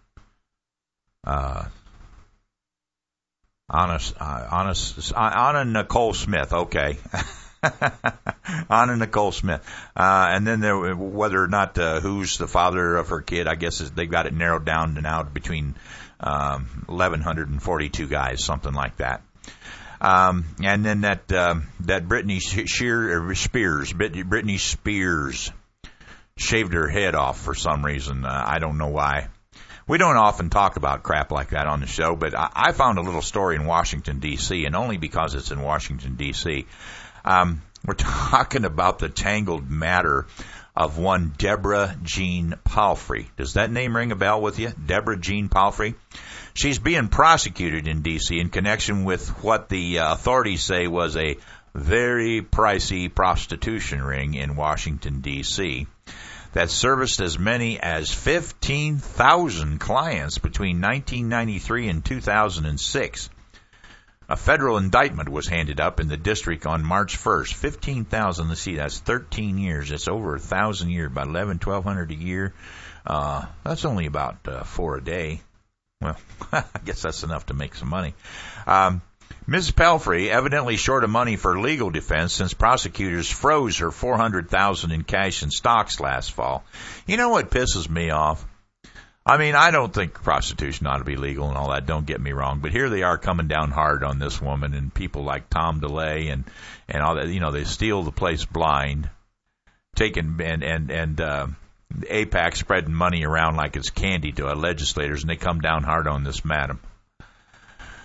Uh, Anna, uh, Anna, Anna Nicole Smith, okay. Anna Nicole Smith. Uh, and then there, whether or not uh, who's the father of her kid, I guess they've got it narrowed down to now between um, eleven forty-two guys, something like that. Um, and then that uh, that Britney Shear, Spears, Britney Spears shaved her head off for some reason. Uh, I don't know why. We don't often talk about crap like that on the show, but I, I found a little story in Washington, D C, and only because it's in Washington, D C Um, we're talking about the tangled matter of one Deborah Jean Palfrey. Does that name ring a bell with you? Deborah Jean Palfrey? She's being prosecuted in D C in connection with what the uh, authorities say was a very pricey prostitution ring in Washington, D C that serviced as many as fifteen thousand clients between nineteen ninety-three and two thousand six. A federal indictment was handed up in the district on March first. fifteen thousand, let's see, that's thirteen years. That's over a thousand a year, about eleven, twelve hundred a year. Uh, that's only about uh, four a day. Well, I guess that's enough to make some money. Um, Miz Palfrey evidently short of money for legal defense since prosecutors froze her four hundred thousand dollars in cash and stocks last fall. You know what pisses me off? I mean, I don't think prostitution ought to be legal and all that, don't get me wrong, but here they are coming down hard on this woman, and people like Tom DeLay and, and all that, you know, they steal the place blind, taking, and, and, and, uh, AIPAC spreading money around like it's candy to our legislators, and they come down hard on this madam.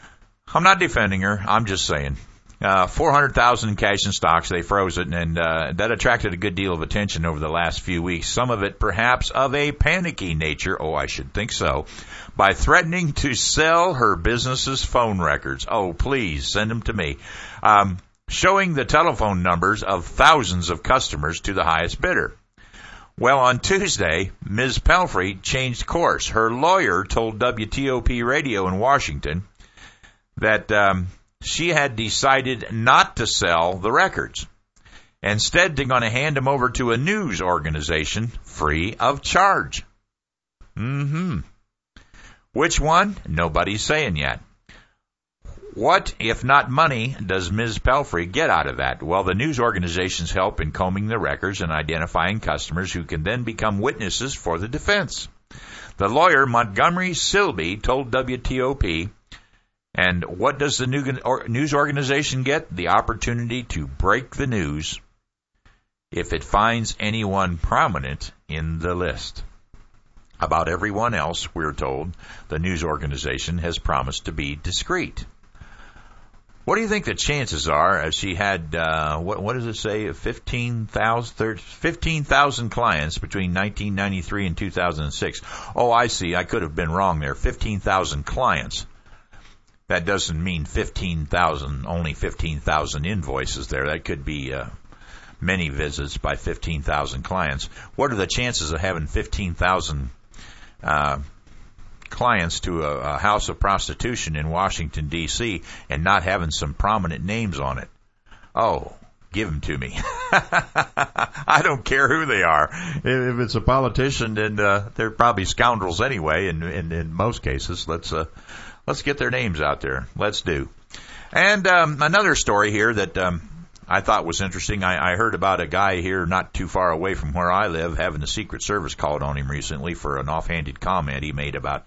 I'm not defending her. I'm just saying. Uh, four hundred thousand in cash and stocks. They froze it, and uh, that attracted a good deal of attention over the last few weeks. Some of it perhaps of a panicky nature. Oh, I should think so. By threatening to sell her business's phone records. Oh, please send them to me. Um, showing the telephone numbers of thousands of customers to the highest bidder. Well, on Tuesday, Miz Pelfrey changed course. Her lawyer told W T O P Radio in Washington that um, she had decided not to sell the records. Instead, they're going to hand them over to a news organization free of charge. Mm-hmm. Which one? Nobody's saying yet. What, if not money, does Miz Pelfrey get out of that? Well, the news organizations help in combing the records and identifying customers who can then become witnesses for the defense. The lawyer, Montgomery Silby, told W T O P, and what does the news organization get? The opportunity to break the news if it finds anyone prominent in the list. About everyone else, we're told, the news organization has promised to be discreet. What do you think the chances are, as she had, uh, what, what does it say, fifteen thousand clients between nineteen ninety-three and two thousand six? Oh, I see. I could have been wrong there. fifteen thousand clients. That doesn't mean fifteen thousand, only fifteen thousand invoices there. That could be uh, many visits by fifteen thousand clients. What are the chances of having fifteen thousand uh clients to a, a house of prostitution in Washington, D C, and not having some prominent names on it? Oh, give them to me. I don't care who they are. If it's a politician, then uh, they're probably scoundrels anyway, in, in, in most cases. Let's uh, let's get their names out there. Let's do. And um, another story here that um, I thought was interesting. I, I heard about a guy here not too far away from where I live having the Secret Service called on him recently for an offhanded comment he made about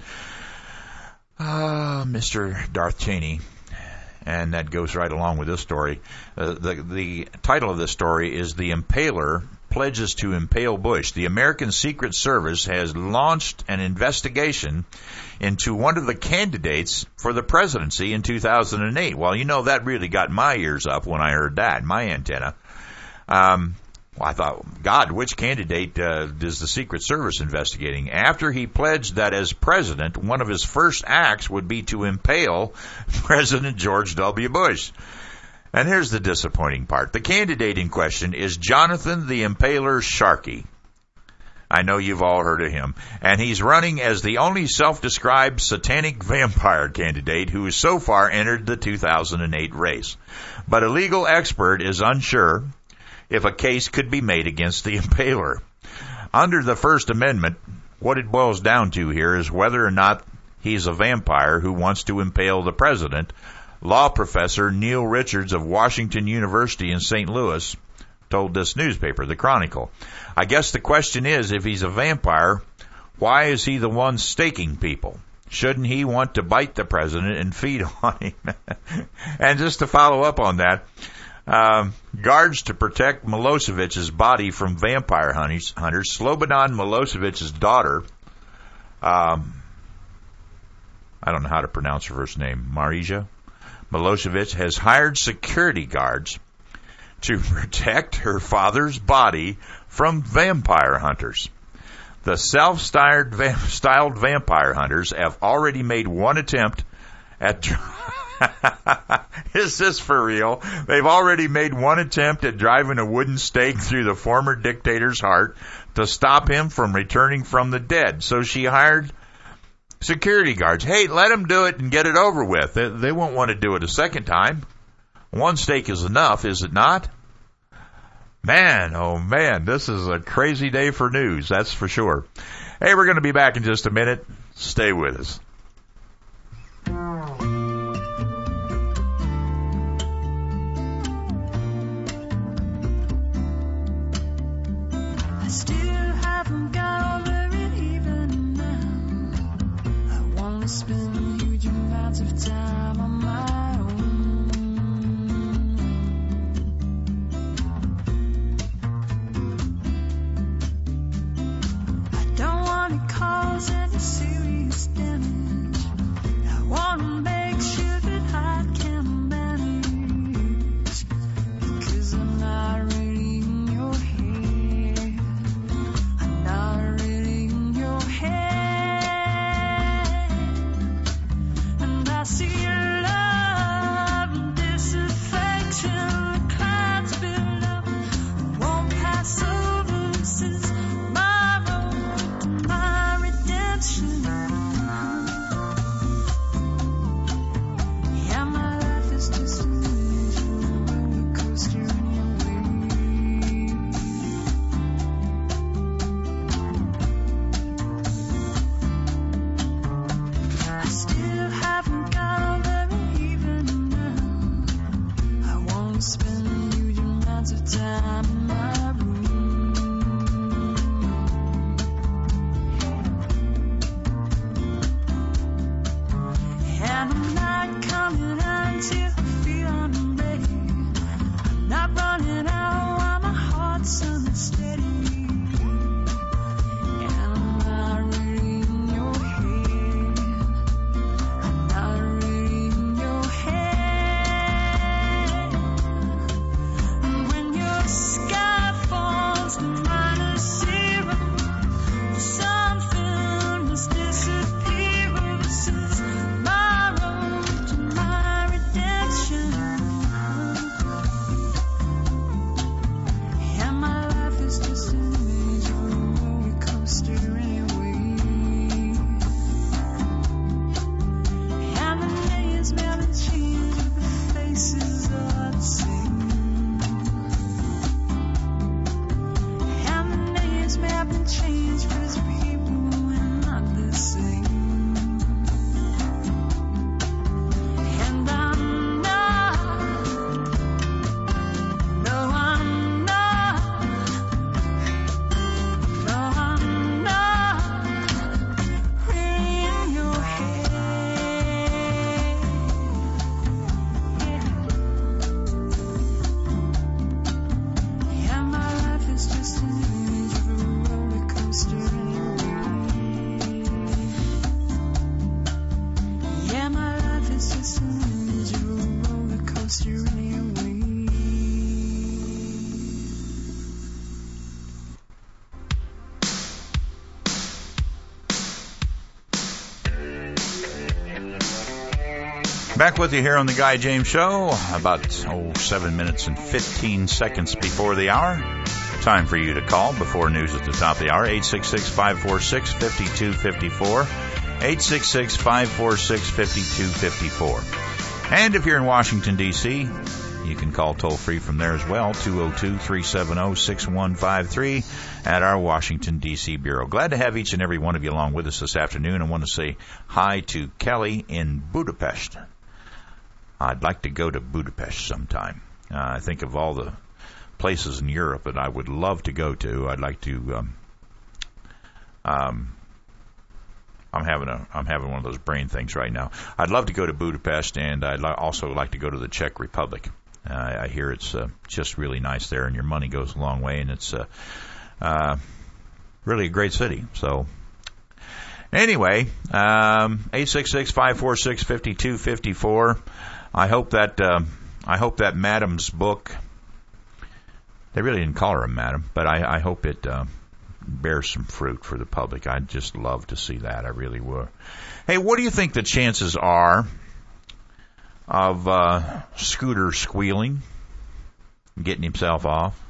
uh, Mister Darth Cheney. And that goes right along with this story. Uh, the, the title of this story is The Impaler Pledges to Impale Bush. The American Secret Service has launched an investigation into one of the candidates for the presidency in two thousand eight. Well, you know, that really got my ears up when I heard that, my antenna. Um, well, I thought, God, which candidate uh, is the Secret Service investigating? After he pledged that as president, one of his first acts would be to impale President George W. Bush. And here's the disappointing part. The candidate in question is Jonathan the Impaler Sharkey. I know you've all heard of him. And he's running as the only self-described satanic vampire candidate who has so far entered the two thousand eight race. But a legal expert is unsure if a case could be made against the Impaler. Under the First Amendment, what it boils down to here is whether or not he's a vampire who wants to impale the president. Law professor Neil Richards of Washington University in Saint Louis told this newspaper, The Chronicle. I guess the question is, if he's a vampire, why is he the one staking people? Shouldn't he want to bite the president and feed on him? And just to follow up on that, um, guards to protect Milosevic's body from vampire hunters, hunters Slobodan Milosevic's daughter, um, I don't know how to pronounce her first name, Marija Milosevic, has hired security guards to protect her father's body from vampire hunters. The self-styled styled vampire hunters have already made one attempt at... Is this for real? They've already made one attempt at driving a wooden stake through the former dictator's heart to stop him from returning from the dead. So she hired security guards. Hey, let them do it and get it over with. They, they won't want to do it a second time. One stake is enough, is it not? Man, oh man, this is a crazy day for news, that's for sure. Hey, we're going to be back in just a minute. Stay with us. I still haven't got over it even now. I want to spend huge amounts of time on my own. I don't want to cause any serious damage. I want to make sure that I Back with you here on the Guy James Show, about oh, seven minutes and fifteen seconds before the hour. Time for you to call before news at the top of the hour, eight six six, five four six, five two five four, eight six six, five four six, five two five four. And if you're in Washington, D C, you can call toll-free from there as well, two oh two, three seven oh, six one five three at our Washington, D C Bureau. Glad to have each and every one of you along with us this afternoon. I want to say hi to Kelly in Budapest. I'd like to go to Budapest sometime. Uh, I think of all the places in Europe that I would love to go to. I'd like to. Um, um, I'm having a. I'm having one of those brain things right now. I'd love to go to Budapest, and I'd li- also like to go to the Czech Republic. Uh, I hear it's uh, just really nice there, and your money goes a long way, and it's uh, uh, really a great city. So. Anyway, um, eight six six, five four six, five two five four. I hope that uh, I hope that Madam's book. They really didn't call her a madam, but I, I hope it uh, bears some fruit for the public. I'd just love to see that. I really would. Hey, what do you think the chances are of uh, Scooter squealing, getting himself off?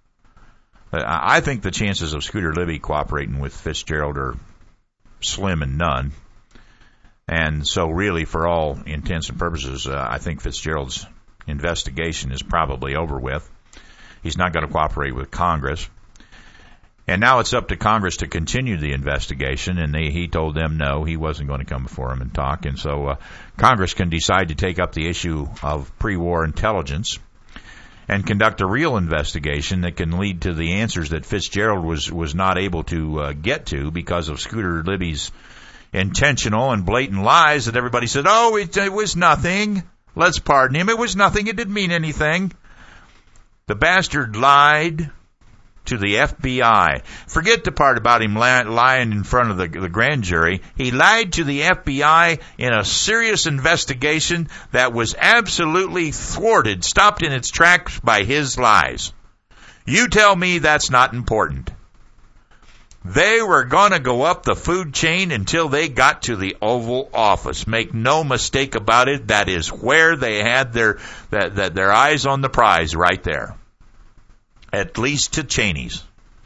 I think the chances of Scooter Libby cooperating with Fitzgerald are slim and none. And so really, for all intents and purposes, uh, I think Fitzgerald's investigation is probably over with. He's not going to cooperate with Congress. And now it's up to Congress to continue the investigation, and they, he told them no, he wasn't going to come before him and talk. And so uh, Congress can decide to take up the issue of pre-war intelligence and conduct a real investigation that can lead to the answers that Fitzgerald was, was not able to uh, get to because of Scooter Libby's intentional and blatant lies that everybody said, oh, it, it was nothing. Let's pardon him. It was nothing. It didn't mean anything. The bastard lied to the F B I. Forget the part about him lying in front of the, the grand jury. He lied to the F B I in a serious investigation that was absolutely thwarted, stopped in its tracks by his lies. You tell me that's not important. They were going to go up the food chain until they got to the Oval Office. Make no mistake about it. That is where they had their that, that their eyes on the prize, right there. At least to Cheney's.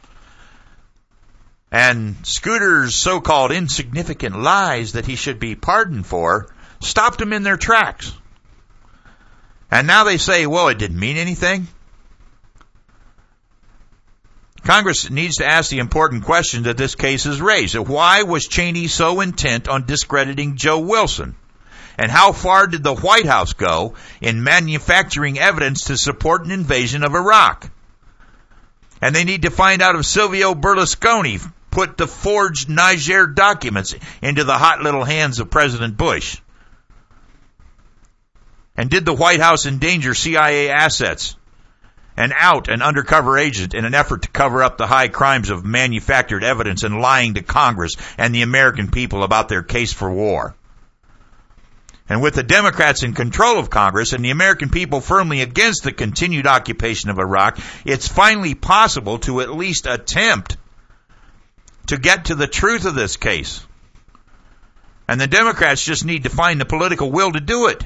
And Scooter's so-called insignificant lies that he should be pardoned for stopped them in their tracks. And now they say, well, it didn't mean anything. Congress needs to ask the important question that this case has raised. Why was Cheney so intent on discrediting Joe Wilson? And how far did the White House go in manufacturing evidence to support an invasion of Iraq? And they need to find out if Silvio Berlusconi put the forged Niger documents into the hot little hands of President Bush. And did the White House endanger C I A assets and out an undercover agent in an effort to cover up the high crimes of manufactured evidence and lying to Congress and the American people about their case for war. And with the Democrats in control of Congress and the American people firmly against the continued occupation of Iraq, it's finally possible to at least attempt to get to the truth of this case. And the Democrats just need to find the political will to do it.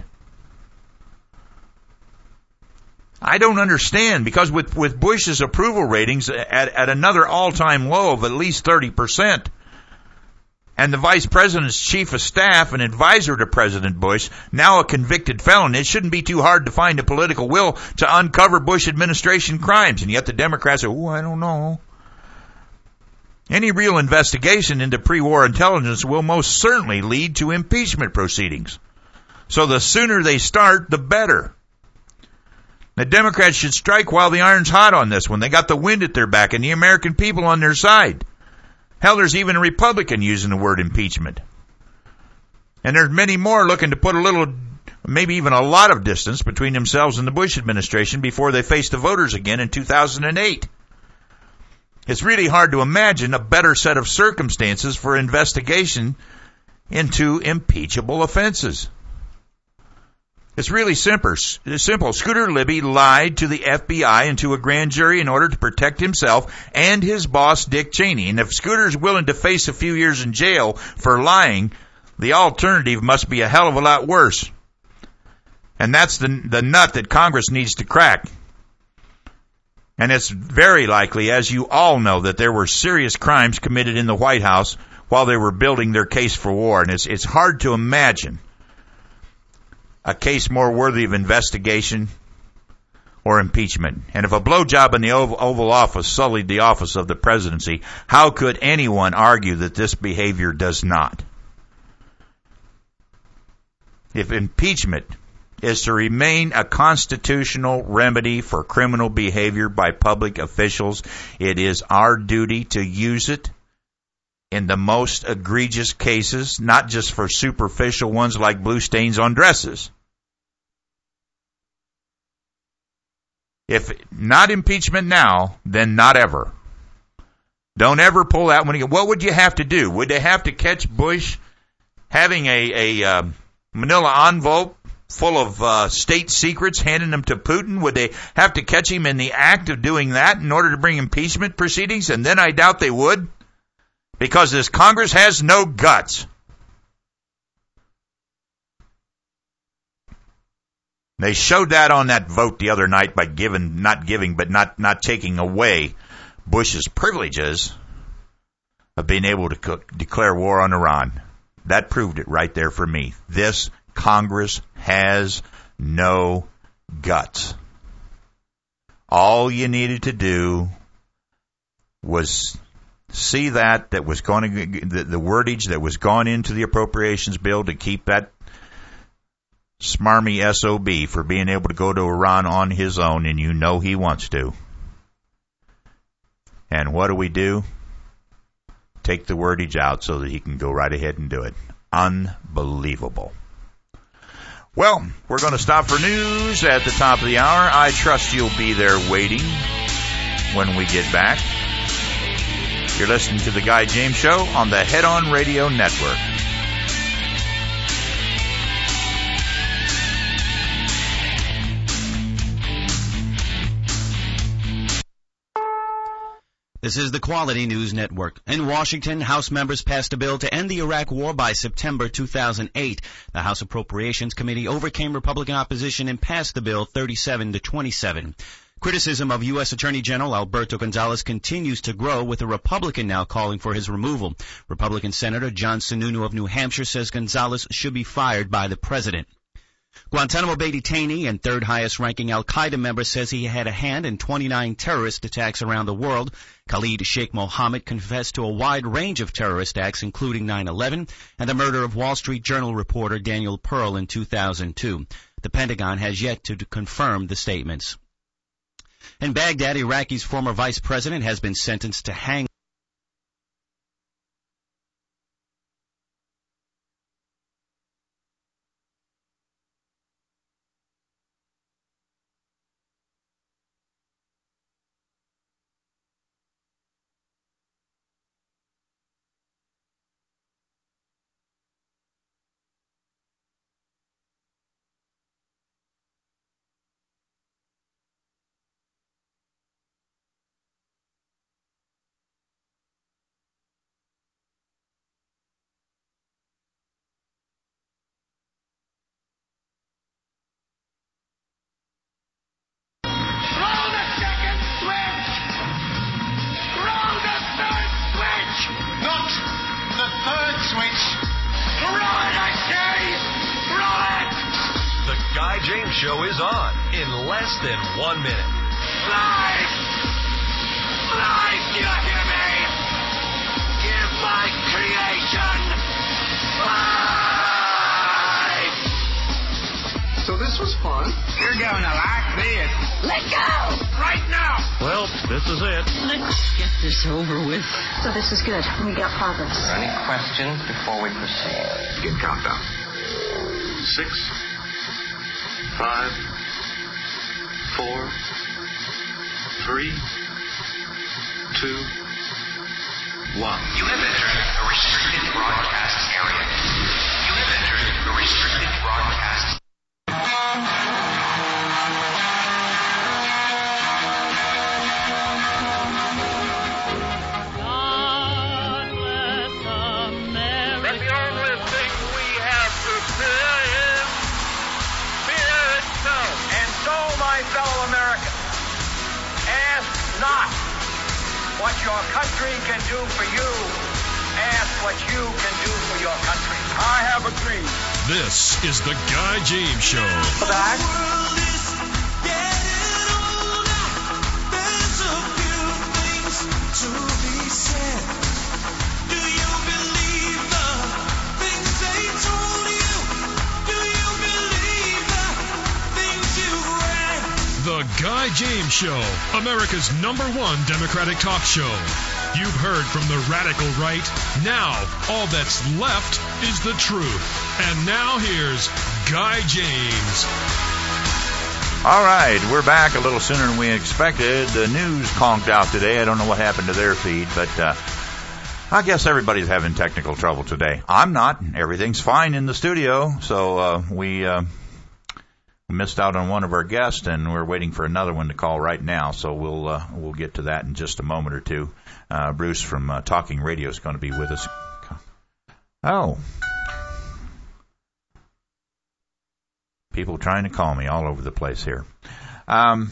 I don't understand, because with, with Bush's approval ratings at, at another all-time low of at least thirty percent, and the vice president's chief of staff and advisor to President Bush, now a convicted felon, it shouldn't be too hard to find a political will to uncover Bush administration crimes. And yet the Democrats are, oh, I don't know. Any real investigation into pre-war intelligence will most certainly lead to impeachment proceedings. So the sooner they start, the better. The Democrats should strike while the iron's hot on this one. They got the wind at their back and the American people on their side. Hell, there's even a Republican using the word impeachment. And there's many more looking to put a little, maybe even a lot of distance between themselves and the Bush administration before they face the voters again in two thousand eight. It's really hard to imagine a better set of circumstances for investigation into impeachable offenses. It's really simple. Simple. Scooter Libby lied to the F B I and to a grand jury in order to protect himself and his boss, Dick Cheney. And if Scooter's willing to face a few years in jail for lying, the alternative must be a hell of a lot worse. And that's the, the nut that Congress needs to crack. And it's very likely, as you all know, that there were serious crimes committed in the White House while they were building their case for war. And it's, it's hard to imagine a case more worthy of investigation or impeachment. And if a blowjob in the Oval Office sullied the office of the presidency, how could anyone argue that this behavior does not? If impeachment is to remain a constitutional remedy for criminal behavior by public officials, it is our duty to use it in the most egregious cases, not just for superficial ones like blue stains on dresses. If not impeachment now, then not ever. Don't ever pull that one again. What would you have to do? Would they have to catch Bush having a, a uh, manila envelope full of uh, state secrets, handing them to Putin? Would they have to catch him in the act of doing that in order to bring impeachment proceedings? And then I doubt they would, because this Congress has no guts. They showed that on that vote the other night by giving, not giving, but not, not taking away Bush's privileges of being able to co- declare war on Iran. That proved it right there for me. This Congress has no guts. All you needed to do was see that that was going to the, the wordage that was gone into the appropriations bill to keep that smarmy S O B for being able to go to Iran on his own, and you know he wants to. And what do we do? Take the wordage out so that he can go right ahead and do it. Unbelievable. Well, we're going to stop for news at the top of the hour. I trust you'll be there waiting when we get back. You're listening to The Guy James Show on the Head On Radio Network. This is the Quality News Network. In Washington, House members passed a bill to end the Iraq War by September two thousand eight. The House Appropriations Committee overcame Republican opposition and passed the bill thirty-seven to twenty-seven. Criticism of U S Attorney General Alberto Gonzales continues to grow, with a Republican now calling for his removal. Republican Senator John Sununu of New Hampshire says Gonzales should be fired by the president. Guantanamo Bay detainee and third highest ranking Al-Qaeda member says he had a hand in twenty-nine terrorist attacks around the world. Khalid Sheikh Mohammed confessed to a wide range of terrorist acts, including nine eleven and the murder of Wall Street Journal reporter Daniel Pearl in two thousand two. The Pentagon has yet to confirm the statements. In Baghdad, Iraqi's former vice president has been sentenced to hang Show is on in less than one minute. Life! Life, do you hear me? Give my creation life! So this was fun. You're going to like this. Let go! Right now! Well, this is it. Let's get this over with. So this is good. We got progress. Are there any questions before we proceed? Begin countdown. Six, five, four, three, two, one. You have entered a restricted broadcast area. You have entered a restricted broadcast. God bless America. That the only thing we have to fear is fear itself. And so, my fellow Americans, ask not what your country can do for you. Ask what you can do for your country. I have a dream. This is the Guy James Show. That To be said. Do you believe the things they told you? Do you believe the things you've read? The Guy James Show, America's number one Democratic talk show. You've heard from the radical right. Now, all that's left is the truth. And now here's Guy James. All right, we're back a little sooner than we expected. The news conked out today. I don't know what happened to their feed, but uh, I guess everybody's having technical trouble today. I'm not. Everything's fine in the studio, so uh, we uh, missed out on one of our guests, and we're waiting for another one to call right now. So we'll uh, we'll get to that in just a moment or two. Uh, Bruce from uh, Talking Radio is going to be with us. Oh. People trying to call me all over the place here. Um,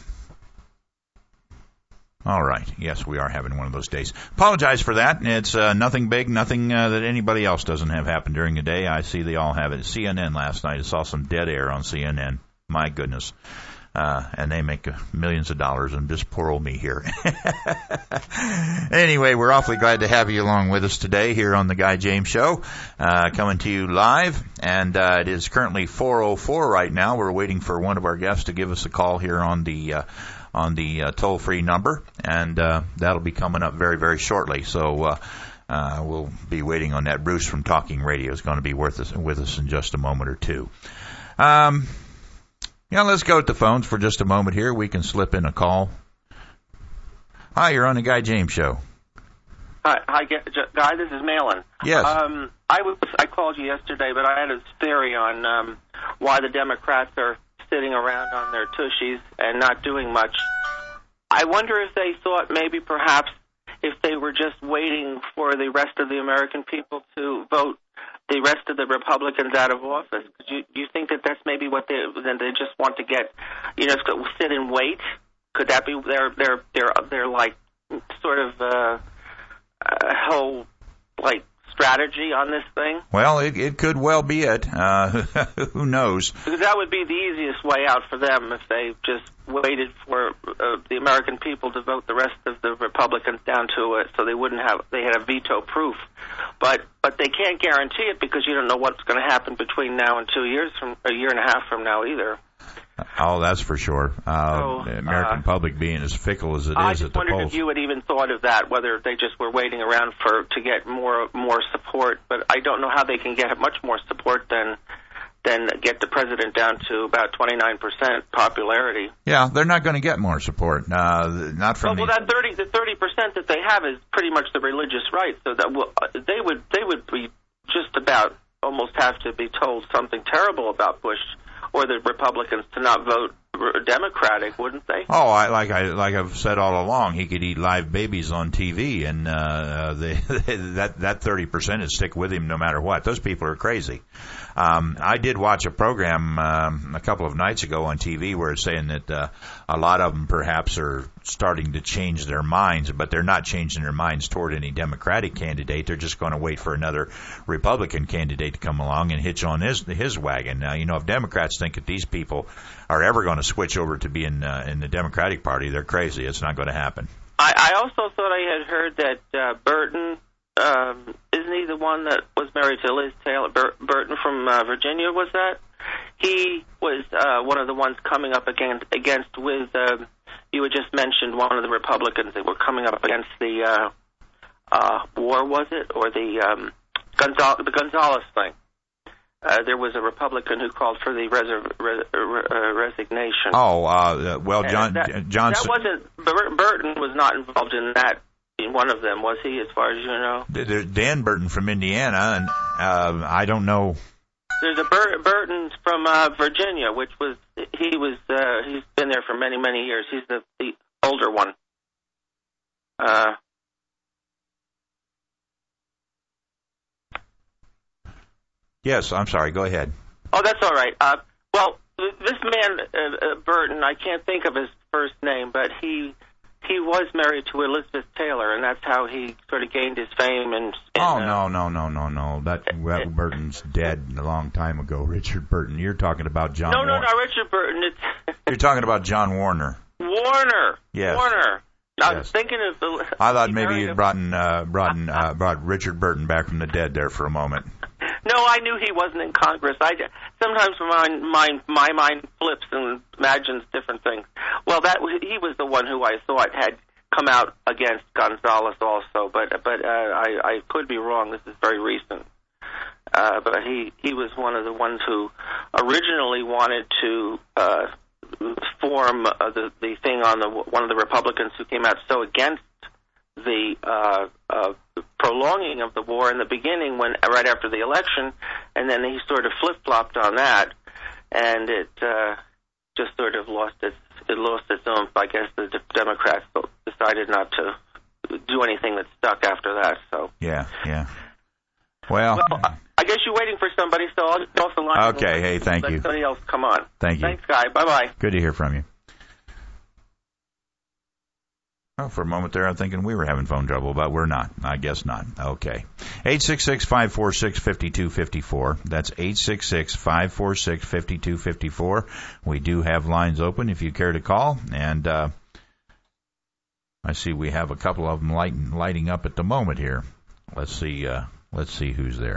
all right. Yes, we are having one of those days. Apologize for that. It's uh, nothing big, nothing uh, that anybody else doesn't have happen during the day. I see they all have it. C N N last night. I saw some dead air on C N N. My goodness. Uh, and they make uh, millions of dollars, and just poor old me here. Anyway, we're awfully glad to have you along with us today here on the Guy James Show, uh, coming to you live. And uh, it is currently four oh four right now. We're waiting for one of our guests to give us a call here on the uh, on the uh, toll-free number, and uh, that'll be coming up very, very shortly. So uh, uh, we'll be waiting on that. Bruce from Talking Radio is going to be with us, with us in just a moment or two. Um. Yeah, let's go with the phones for just a moment here. We can slip in a call. Hi, you're on the Guy James Show. Hi, hi, Guy. This is Malin. Yes. Um, I was I called you yesterday, but I had a theory on um, why the Democrats are sitting around on their tushies and not doing much. I wonder if they thought maybe perhaps if they were just waiting for the rest of the American people to vote the rest of the Republicans out of office. Do you, you think that that's maybe what they then they just want to get, you know, sit and wait? Could that be their their their their like sort of uh, uh, whole like strategy on this thing? Well, it, it could well be it. Uh, who knows? Because that would be the easiest way out for them if they just waited for uh, the American people to vote the rest of the Republicans down to it, so they wouldn't have they had a veto proof. But but they can't guarantee it because you don't know what's going to happen between now and two years from a year and a half from now either. Oh, that's for sure. Uh, so, the American uh, public being as fickle as it I is just at the wondered polls. if you had even thought of that, whether they just were waiting around for to get more more support. But I don't know how they can get much more support than than get the president down to about twenty-nine percent popularity. Yeah, they're not going to get more support. Uh, not from well, the... well, that thirty the thirty percent that they have is pretty much the religious right. So that will, they would they would be just about almost have to be told something terrible about Bush or the Republicans to not vote Democratic, wouldn't they? Oh, I, like I like I've said all along, he could eat live babies on T V, and uh, they, that that thirty percent would stick with him no matter what. Those people are crazy. Um, I did watch a program um, a couple of nights ago on T V where it's saying that uh, a lot of them perhaps are starting to change their minds, but they're not changing their minds toward any Democratic candidate. They're just going to wait for another Republican candidate to come along and hitch on his his wagon. Now, you know, if Democrats think that these people are ever going to switch over to being uh, in the Democratic Party, they're crazy. It's not going to happen. I, I also thought I had heard that uh, Burton, um, isn't he the one that was married to Liz Taylor? Bur- Burton from uh, Virginia, was that? He was uh, one of the ones coming up against, against with, uh, you had just mentioned one of the Republicans that were coming up against the uh, uh, war, was it? Or the, um, Gonzal- the Gonzalez thing. Uh, there was a Republican who called for the reser- re- uh, resignation. Oh, uh, well, John that, Johnson. That wasn't Bur- Burton was not involved in that. In one of them, was he? As far as you know, there's Dan Burton from Indiana, and uh, I don't know. There's a Bur- Burton from uh, Virginia, which was he was uh, he's been there for many many years. He's the, the older one. Uh, Yes, I'm sorry. Go ahead. Oh, that's all right. Uh, well, this man, uh, uh, Burton, I can't think of his first name, but he he was married to Elizabeth Taylor, and that's how he sort of gained his fame. And, and oh, uh, no, no, no, no, no. That, that Burton's dead a long time ago. Richard Burton. You're talking about John No, Warner. no, no, Richard Burton. It's You're talking about John Warner. Warner. Yes. Warner. I Yes. was thinking of the... I thought maybe you brought, in, uh, brought, in, uh, brought Richard Burton back from the dead there for a moment. No, I knew he wasn't in Congress. I sometimes my mind my mind flips and imagines different things. Well, that he was the one who I thought had come out against Gonzalez also, but but uh, I I could be wrong. This is very recent. Uh, but he he was one of the ones who originally wanted to uh, form uh, the the thing on the one of the Republicans who came out so against the uh, uh, prolonging of the war in the beginning, when right after the election, and then he sort of flip-flopped on that, and it uh, just sort of lost its it lost its oomph. I guess the d- Democrats decided not to do anything that stuck after that. So yeah, yeah. Well, well I guess you're waiting for somebody, so I'll get off the line. Okay, hey, thank let you. Somebody else come on. Thank you. Thanks, Guy. Bye bye. Good to hear from you. Oh, for a moment there, I'm thinking we were having phone trouble, but we're not. I guess not. Okay. eight six six, five four six, five two five four. That's eight six six, five four six, five two five four. We do have lines open if you care to call. And uh, I see we have a couple of them lighting, lighting up at the moment here. Let's see. Uh, let's see who's there.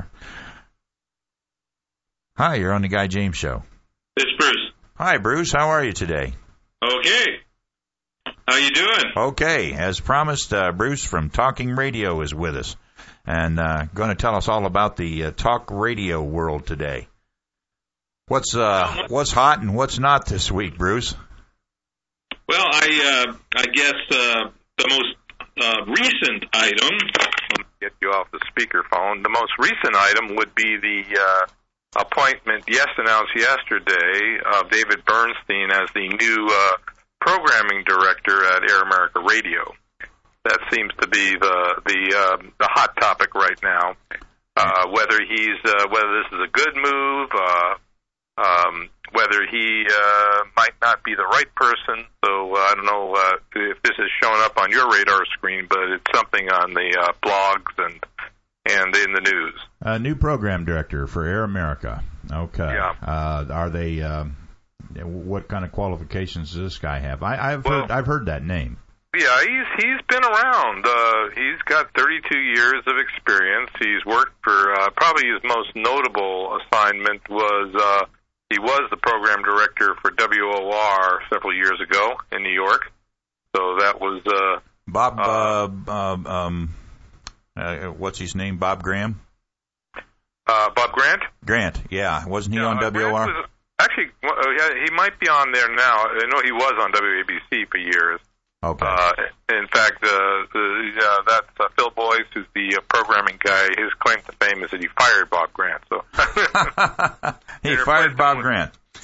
Hi, you're on the Guy James Show. It's Bruce. Hi, Bruce. How are you today? Okay. How you doing? Okay. As promised, uh, Bruce from Talking Radio is with us and uh, going to tell us all about the uh, talk radio world today. What's uh, what's hot and what's not this week, Bruce? Well, I uh, I guess uh, the most uh, recent item. Let me get you off the speakerphone. The most recent item would be the uh, appointment, yes, announced yesterday, of David Bernstein as the new Uh, programming director at Air America Radio. That seems to be the the uh, the hot topic right now. Uh, whether he's uh, whether this is a good move, uh, um, whether he uh, might not be the right person. So uh, I don't know uh, if this has shown up on your radar screen, but it's something on the uh, blogs and and in the news. A new program director for Air America. Okay. Yeah. Uh, are they? Um What kind of qualifications does this guy have? I, I've well, heard I've heard that name. Yeah, he's he's been around. Uh, he's got thirty-two years of experience. He's worked for uh, probably his most notable assignment was uh, he was the program director for W O R several years ago in New York. So that was uh, Bob. Uh, uh, um, uh, what's his name? Bob Graham. Uh, Bob Grant. Grant. Yeah, wasn't he yeah, on W O R? Was, actually, well, yeah, he might be on there now. I know he was on W A B C for years. Okay. Uh, in fact, uh, the, uh, that's uh, Phil Boyce, who's the uh, programming guy. His claim to fame is that he fired Bob Grant. So he fired Bob Grant.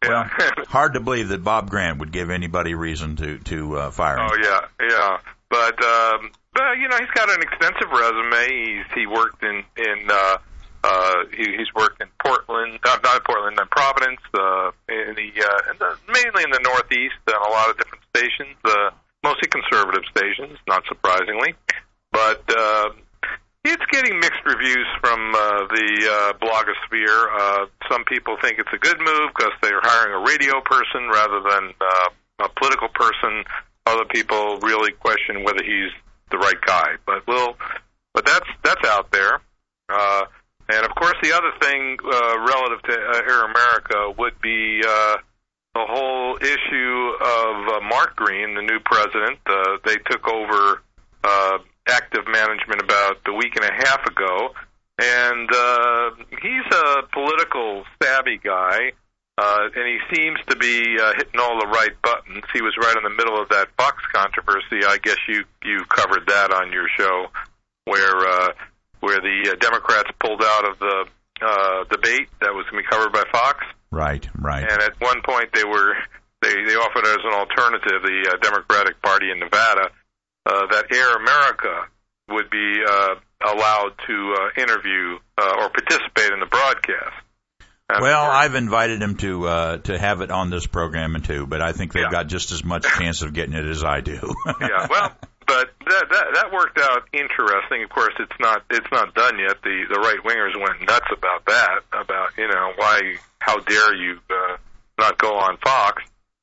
Well, hard to believe that Bob Grant would give anybody reason to to uh, fire him. Oh yeah, yeah. But um, but you know, he's got an extensive resume. He's he worked in in uh, uh, he, he's worked in Portland, uh, not Portland, in Providence, uh, in the, uh, in the mainly in the Northeast, on a lot of different stations, uh, mostly conservative stations, not surprisingly. But uh, it's getting mixed reviews from uh, the uh, blogosphere. Uh, some people think it's a good move because they're hiring a radio person rather than uh, a political person. Other people really question whether he's the right guy. But we'll, but that's that's out there. Uh, and of course, the other thing uh, relative to uh, Air America would be uh, the whole issue of uh, Mark Green, the new president. Uh, they took over Uh, active management about a week and a half ago, and uh, he's a political savvy guy, uh, and he seems to be uh, hitting all the right buttons. He was right in the middle of that Fox controversy. I guess you you covered that on your show, where uh, where the uh, Democrats pulled out of the uh, debate that was going to be covered by Fox. Right, right. And at one point they were they, they offered as an alternative the uh, Democratic Party in Nevada. Uh, that Air America would be uh, allowed to uh, interview uh, or participate in the broadcast. And well, I've invited him to uh, to have it on this program too, but I think they've yeah. got just as much chance of getting it as I do. yeah, well, but that, that that worked out interesting. Of course, it's not it's not done yet. The the right wingers went nuts about that. About you know why? How dare you uh, not go on Fox?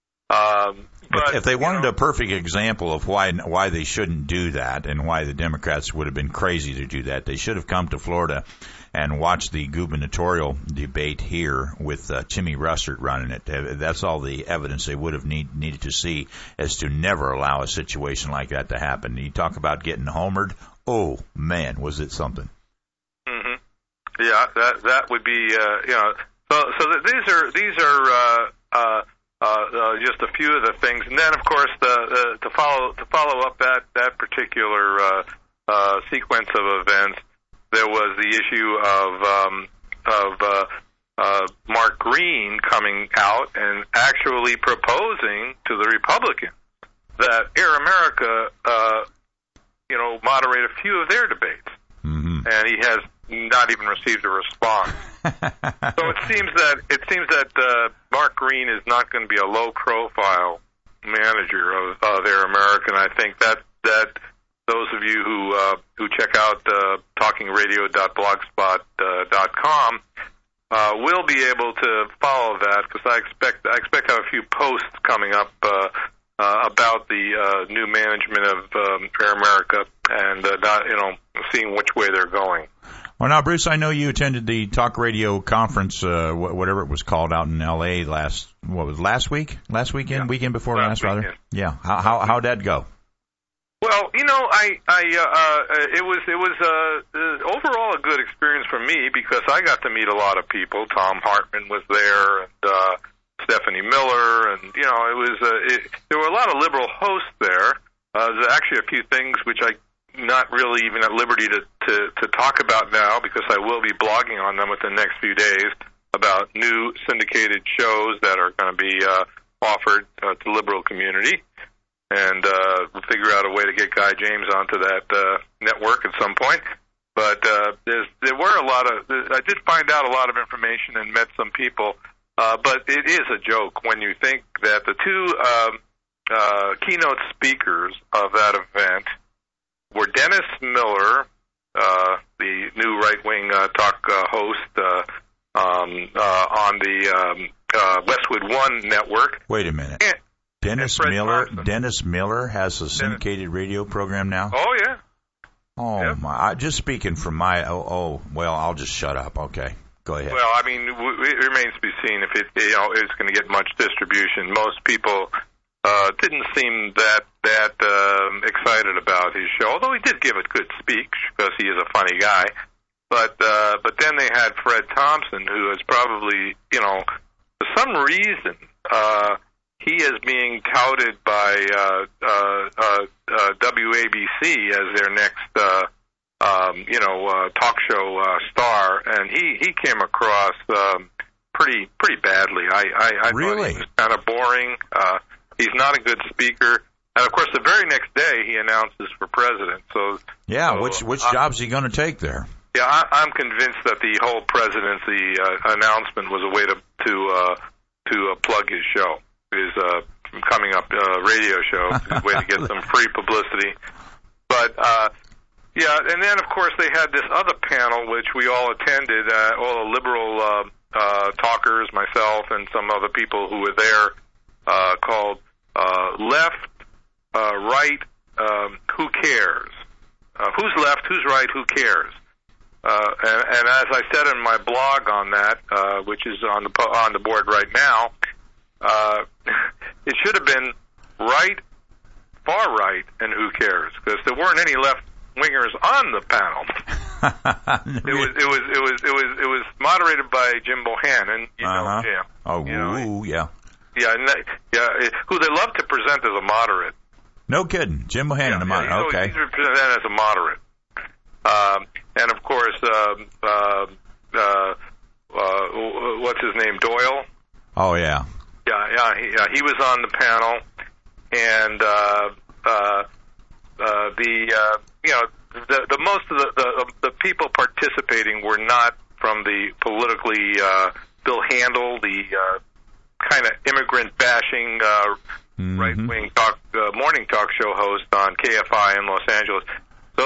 Um, But, if they wanted you know, a perfect example of why why they shouldn't do that and why the Democrats would have been crazy to do that, they should have come to Florida and watched the gubernatorial debate here with uh, Jimmy Russert running it. That's all the evidence they would have need, needed to see as to never allow a situation like that to happen. You talk about getting homered. Oh, man, was it something. Mm-hmm. Yeah, that that would be, uh, you know, so, so that these are, these are, uh, uh, Uh, uh, just a few of the things, and then of course the, the, to follow to follow up that that particular uh, uh, sequence of events, there was the issue of um, of uh, uh, Mark Green coming out and actually proposing to the Republicans that Air America, uh, you know, moderate a few of their debates, mm-hmm. and he has not even received a response. So it seems that it seems that uh, Mark Green is not going to be a low-profile manager of, of Air America, and I think that that those of you who uh, who check out uh, talking radio dot blogspot dot com uh, will be able to follow that, because I expect I expect to have a few posts coming up uh, uh, about the uh, new management of um, Air America, and uh, not, you know, seeing which way they're going. Well, now, Bruce, I know you attended the talk radio conference, uh, whatever it was called, out in L A last, what was it, last week? Last weekend? Yeah. Weekend before last, last, rather? weekend. Yeah. How, how, how'd that go? Well, you know, I, I, uh, uh, it was, it was, uh, uh, overall a good experience for me, because I got to meet a lot of people. Tom Hartman was there, and, uh, Stephanie Miller, and, you know, it was, uh, it, there were a lot of liberal hosts there. Uh, there's actually a few things which I, not really even at liberty to, to, to talk about now, because I will be blogging on them within the next few days about new syndicated shows that are going to be uh, offered uh, to the liberal community. And uh, we'll figure out a way to get Guy James onto that uh, network at some point. But uh, there's, there were a lot of, I did find out a lot of information and met some people, uh, but it is a joke when you think that the two um, uh, keynote speakers of that event were Dennis Miller, uh, the new right-wing uh, talk uh, host uh, um, uh, on the um, uh, Westwood One network. Wait a minute. And, Dennis and Miller. Thompson. Dennis Miller has a syndicated Dennis. radio program now. Oh yeah. Oh yeah. my! I, just speaking from my. Oh, oh, well, I'll just shut up. Okay, go ahead. Well, I mean, w- it remains to be seen if it, you know, it's going to get much distribution. Most people uh, didn't seem that that um, excited about his show, although he did give a good speech because he is a funny guy. But uh, but then they had Fred Thompson, who is probably, you know, for some reason, uh, he is being touted by uh, uh, uh, uh, W A B C as their next, uh, um, you know, uh, talk show uh, star, and he he came across um, pretty pretty badly. I I, I really? thought he was kind of boring. Uh, he's not a good speaker. And of course, the very next day he announces for president. So yeah, so, which which uh, job's he going to take there? Yeah, I, I'm convinced that the whole presidency uh, announcement was a way to to uh, to uh, plug his show, his uh, coming up uh, radio show, a way to get some free publicity. But uh, yeah, and then of course they had this other panel which we all attended, uh, all the liberal uh, uh, talkers, myself, and some other people who were there, uh, called uh, Left, uh, Right, um, Who Cares? Uh, who's left? Who's right? Who cares? Uh, and, and as I said in my blog on that, uh, which is on the po- on the board right now, uh, it should have been right, far right, and who cares? Because there weren't any left wingers on the panel. it was it was it was it was it was moderated by Jim Bohannon. You uh-huh. know Jim. Oh, you know, ooh, yeah. Yeah, and that, yeah, it, who they love to present as a moderate. No kidding, Jim Bohannon, yeah, the moderate. Yeah, okay. He's presented as a moderate. Um, and of course, um, uh, uh, uh, what's his name, Doyle? Oh yeah. Yeah, yeah, he, yeah. He was on the panel, and uh, uh, uh, the uh, you know the, the most of the, the the people participating were not from the politically uh, Bill Handel, the uh, kind of immigrant bashing uh, mm-hmm. right wing talk uh, morning talk show host on K F I in Los Angeles. So,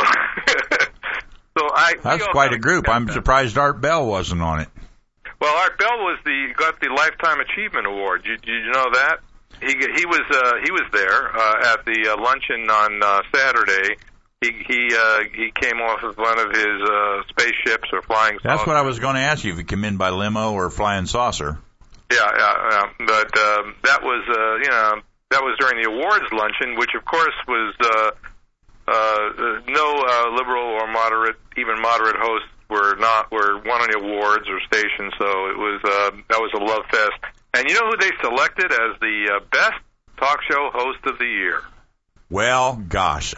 so I that's quite a group. I'm that. surprised Art Bell wasn't on it. Well, Art Bell was the got the Lifetime Achievement Award. Did you, you know that? He he was uh, he was there uh, at the uh, luncheon on uh, Saturday. He he uh, he came off of one of his uh, spaceships or flying. That's saucer. what I was going to ask you. If you come in by limo or flying saucer. Yeah, yeah, yeah. But um, that was uh, you know that was during the awards luncheon, which of course was. Uh, Uh, no uh, liberal or moderate, even moderate hosts were not were won any awards or stations, so it was uh, that was a love fest. And you know who they selected as the uh, best talk show host of the year? Well, gosh,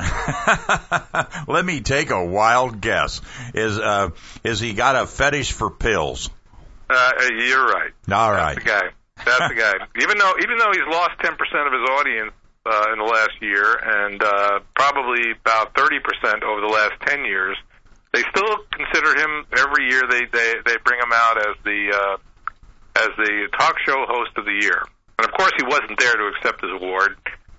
let me take a wild guess. Is uh, is he got a fetish for pills? Uh, you're right. All right, that's the guy. That's the guy. Even though even though he's lost ten percent of his audience. Uh, in the last year, and uh, probably about thirty percent over the last ten years. They still consider him every year. They they, they bring him out as the uh, as the talk show host of the year. And of course, he wasn't there to accept his award.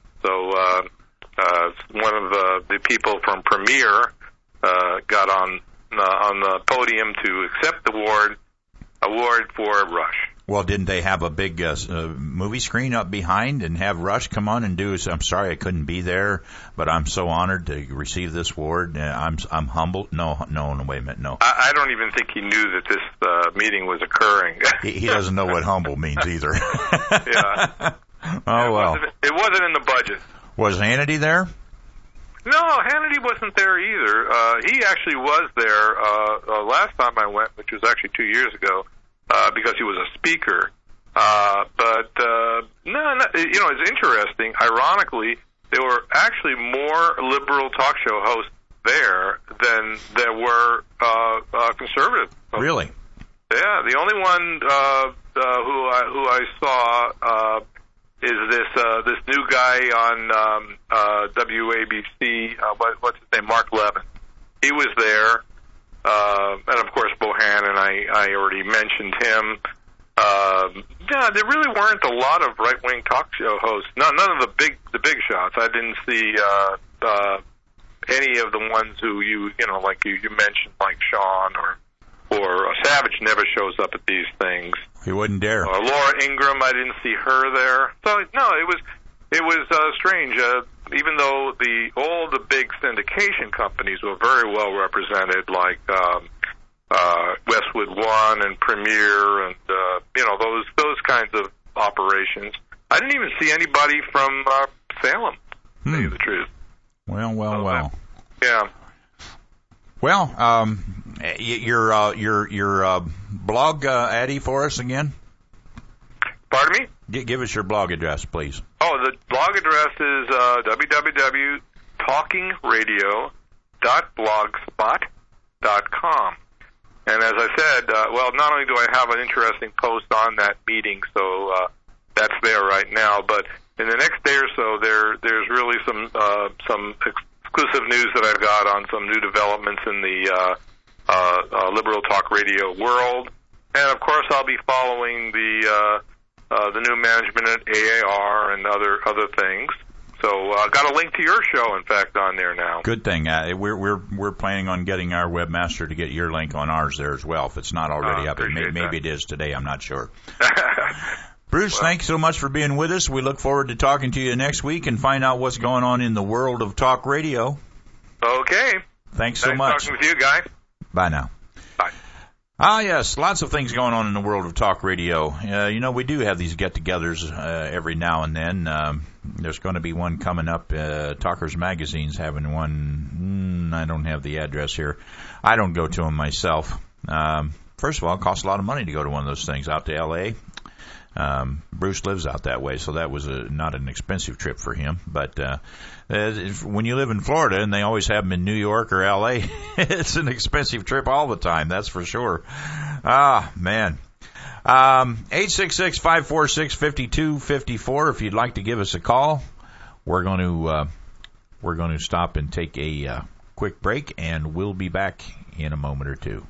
So uh, uh, one of the, the people from Premiere uh, got on uh, on the podium to accept the award award for Rush. Well, didn't they have a big uh, uh, movie screen up behind and have Rush come on and do? I'm sorry I couldn't be there, but I'm so honored to receive this award. Uh, I'm I'm humbled. No, no, no, wait a minute, no. I, I don't even think he knew that this uh, meeting was occurring. he, he doesn't know what humble means either. yeah. Oh it well. Wasn't, it wasn't in the budget. Was Hannity there? No, Hannity wasn't there either. Uh, he actually was there uh, uh, last time I went, which was actually two years ago. Uh, because he was a speaker. Uh, but, uh, no, no, you know, it's interesting. Ironically, there were actually more liberal talk show hosts there than there were uh, uh, conservative hosts. Really? Yeah, the only one uh, uh, who I who I saw uh, is this uh, this new guy on um, uh, W A B C. Uh, what, what's his name? Mark Levin. He was there. Uh, and of course, Bohannon, I, I already mentioned him. Uh, yeah, there really weren't a lot of right-wing talk show hosts. No, none of the big the big shots. I didn't see uh, uh, any of the ones who you you know like you, you mentioned, like Sean or or uh, Savage never shows up at these things. He wouldn't dare. Uh, Laura Ingraham, I didn't see her there. So no, it was it was uh, strange. Uh, even though the all the big syndication companies were very well represented, like um, uh, Westwood One and Premiere, and uh, you know those those kinds of operations, I didn't even see anybody from uh, Salem. To tell you the truth. Well, well, so, well. Uh, yeah. Well, um, your uh, your your uh, blog, uh, Addy, for us again. Pardon me? G- give us your blog address, please. Oh, the blog address is uh, w w w dot talking radio dot blogspot dot com. And as I said, uh, well, not only do I have an interesting post on that meeting, so uh, that's there right now, but in the next day or so, there there's really some uh, some exclusive news that I've got on some new developments in the uh, uh, uh, liberal talk radio world, and of course, I'll be following the uh, uh, the new management at A A R and other other things. So I uh, got a link to your show, in fact, on there now. Good thing. Uh, we're we're we're planning on getting our webmaster to get your link on ours there as well, if it's not already uh, up. It may, maybe it is today. I'm not sure. Bruce, well, thanks so much for being with us. We look forward to talking to you next week and find out what's going on in the world of talk radio. Okay. Thanks so nice much. Talking with you, guys. Bye now. Bye. Ah, yes, lots of things going on in the world of talk radio. Uh, you know, we do have these get-togethers uh, every now and then. Um, there's going to be one coming up. Uh, Talkers Magazine's having one. Mm, I don't have the address here. I don't go to them myself. Um, first of all, it costs a lot of money to go to one of those things out to L A Um, Bruce lives out that way, so that was a, not an expensive trip for him. But uh, if, when you live in Florida and they always have them in New York or L A, it's an expensive trip all the time, that's for sure. Ah, man. Um, eight six six, five four six, five two five four if you'd like to give us a call. We're going to uh, we're going to stop and take a uh, quick break, and we'll be back in a moment or two.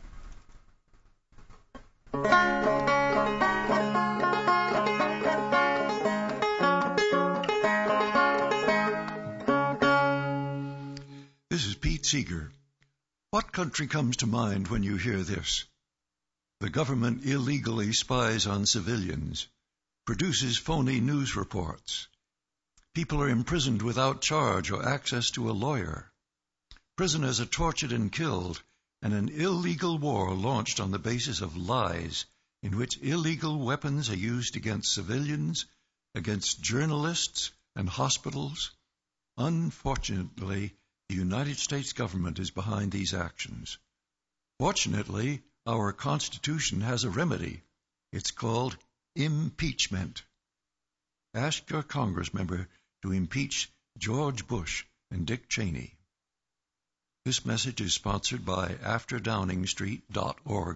This is Pete Seeger. What country comes to mind when you hear this? The government illegally spies on civilians, produces phony news reports. People are imprisoned without charge or access to a lawyer. Prisoners are tortured and killed, and an illegal war launched on the basis of lies, in which illegal weapons are used against civilians, against journalists and hospitals. Unfortunately, the United States government is behind these actions. Fortunately, our Constitution has a remedy. It's called impeachment. Ask your congressmember to impeach George Bush and Dick Cheney. This message is sponsored by after downing street dot org.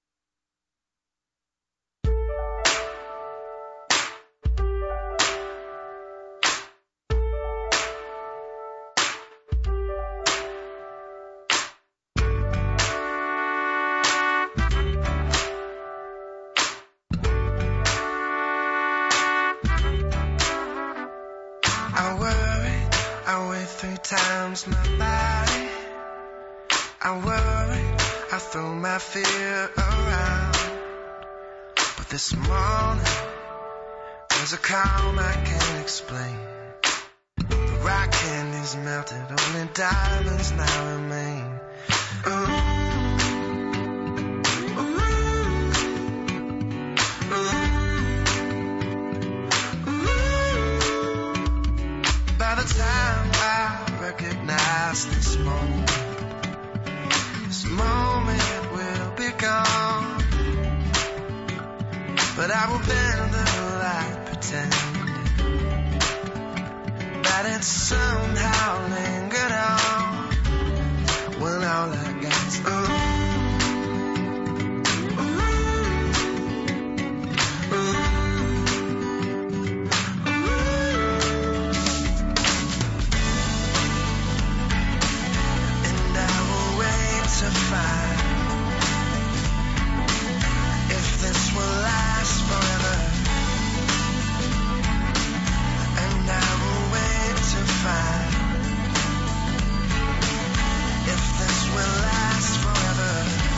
Times my body, I worry, I throw my fear around. But this morning, there's a calm I can't explain. The rock candy's melted, only diamonds now remain. Ooh. By the time I recognize this moment, this moment will be gone. But I will bend the light, pretending that it somehow lingered on. When all I got is ooh. To find if this will last forever, and I will wait to find if this will last forever,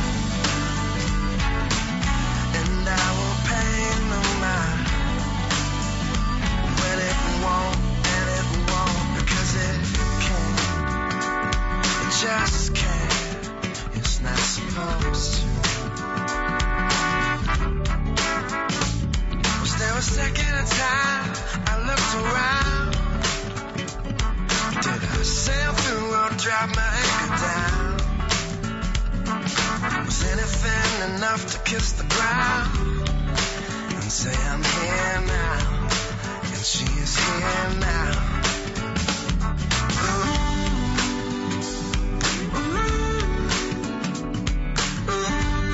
and I will pay no mind when it won't, and it won't, because it can't, it just can't. It's not supposed to. Was there a second of time I looked around? Did I sail through or drop my anchor down? Was anything enough to kiss the ground and say I'm here now, and she is here now? Ooh. Ooh.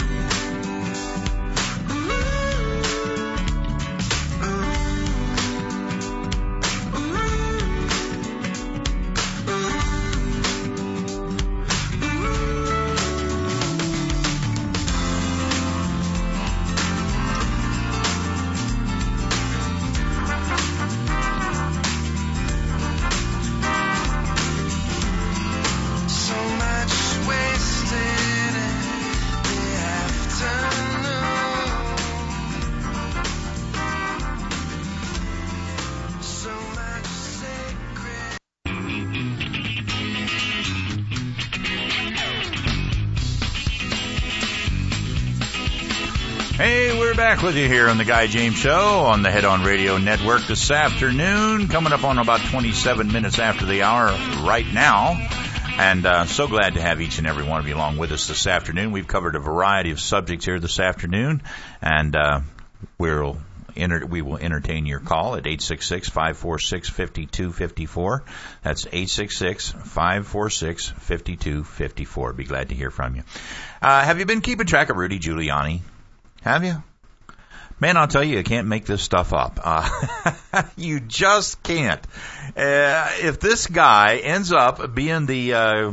Hey, we're back with you here on the Guy James Show on the Head On Radio Network this afternoon, coming up on about twenty-seven minutes after the hour right now. And uh, so glad to have each and every one of you along with us this afternoon. We've covered a variety of subjects here this afternoon, and uh, we'll enter, we will entertain your call at eight six six, five four six, five two five four. That's eight six six, five four six, five two five four. Be glad to hear from you. Uh, have you been keeping track of Rudy Giuliani? Have you? Man, I'll tell you, you can't make this stuff up. Uh, you just can't. Uh, if this guy ends up being the uh,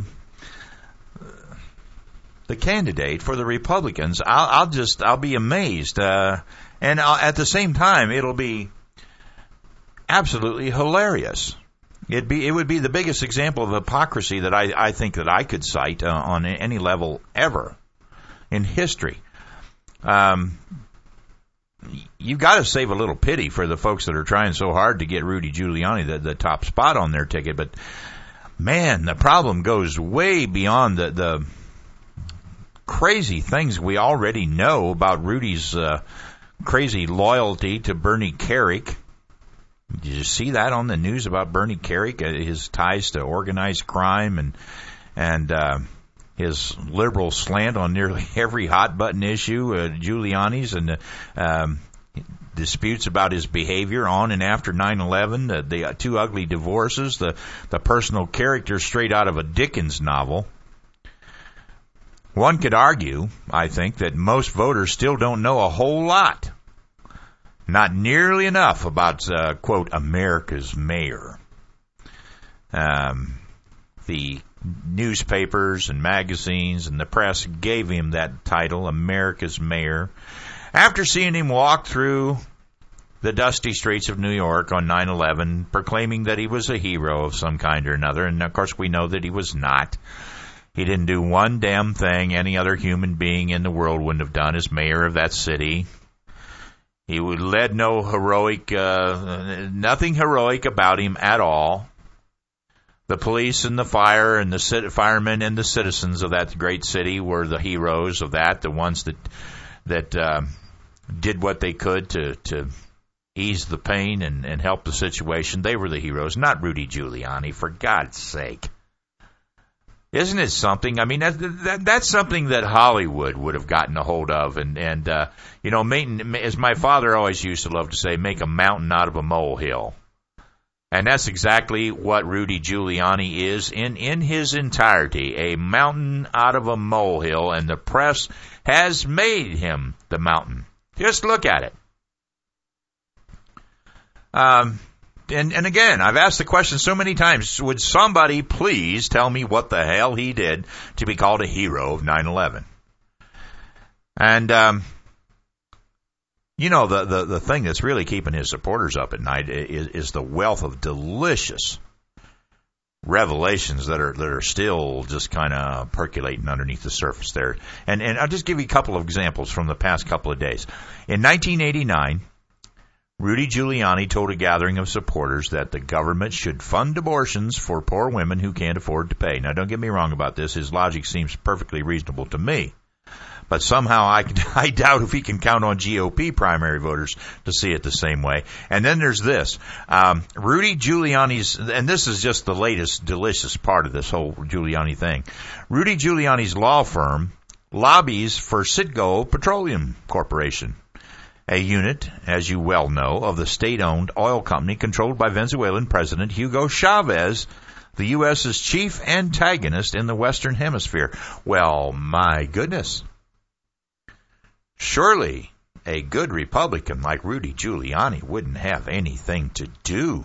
the candidate for the Republicans, I'll, I'll just I'll be amazed. Uh, and I'll, at the same time, it'll be absolutely hilarious. It'd be it would be the biggest example of hypocrisy that I, I think that I could cite uh, on any level ever in history. Um, you've got to save a little pity for the folks that are trying so hard to get Rudy Giuliani the, the top spot on their ticket. But, man, the problem goes way beyond the, the crazy things we already know about Rudy's uh, crazy loyalty to Bernie Kerik. Did you see that on the news about Bernie Kerik, uh, his ties to organized crime and and uh his liberal slant on nearly every hot-button issue, uh, Giuliani's, and uh, um, disputes about his behavior on and after nine eleven, uh, the uh, two ugly divorces, the, the personal character straight out of a Dickens novel. One could argue, I think, that most voters still don't know a whole lot. Not nearly enough about, uh, quote, America's mayor. Um, the newspapers and magazines and the press gave him that title, America's Mayor, after seeing him walk through the dusty streets of New York on nine eleven, proclaiming that he was a hero of some kind or another. And, of course, we know that he was not. He didn't do one damn thing any other human being in the world wouldn't have done as mayor of that city. He led no heroic, uh, nothing heroic about him at all. The police and the fire and the firemen and the citizens of that great city were the heroes of that, the ones that that uh, did what they could to, to ease the pain and, and help the situation. They were the heroes, not Rudy Giuliani, for God's sake. Isn't it something? I mean, that, that, that's something that Hollywood would have gotten a hold of. And, and uh, you know, as my father always used to love to say, make a mountain out of a molehill. And that's exactly what Rudy Giuliani is in, in his entirety, a mountain out of a molehill, and the press has made him the mountain. Just look at it. Um, and, and again, I've asked the question so many times, would somebody please tell me what the hell he did to be called a hero of nine eleven? And, um... You know, the, the, the thing that's really keeping his supporters up at night is, is the wealth of delicious revelations that are that are still just kind of percolating underneath the surface there. And, and I'll just give you a couple of examples from the past couple of days. In nineteen eighty-nine, Rudy Giuliani told a gathering of supporters that the government should fund abortions for poor women who can't afford to pay. Now, don't get me wrong about this. His logic seems perfectly reasonable to me. But somehow I, I doubt if he can count on G O P primary voters to see it the same way. And then there's this. Um, Rudy Giuliani's, and this is just the latest delicious part of this whole Giuliani thing. Rudy Giuliani's law firm lobbies for Citgo Petroleum Corporation, a unit, as you well know, of the state-owned oil company controlled by Venezuelan President Hugo Chavez, the U S's chief antagonist in the Western Hemisphere. Well, my goodness. Surely a good Republican like Rudy Giuliani wouldn't have anything to do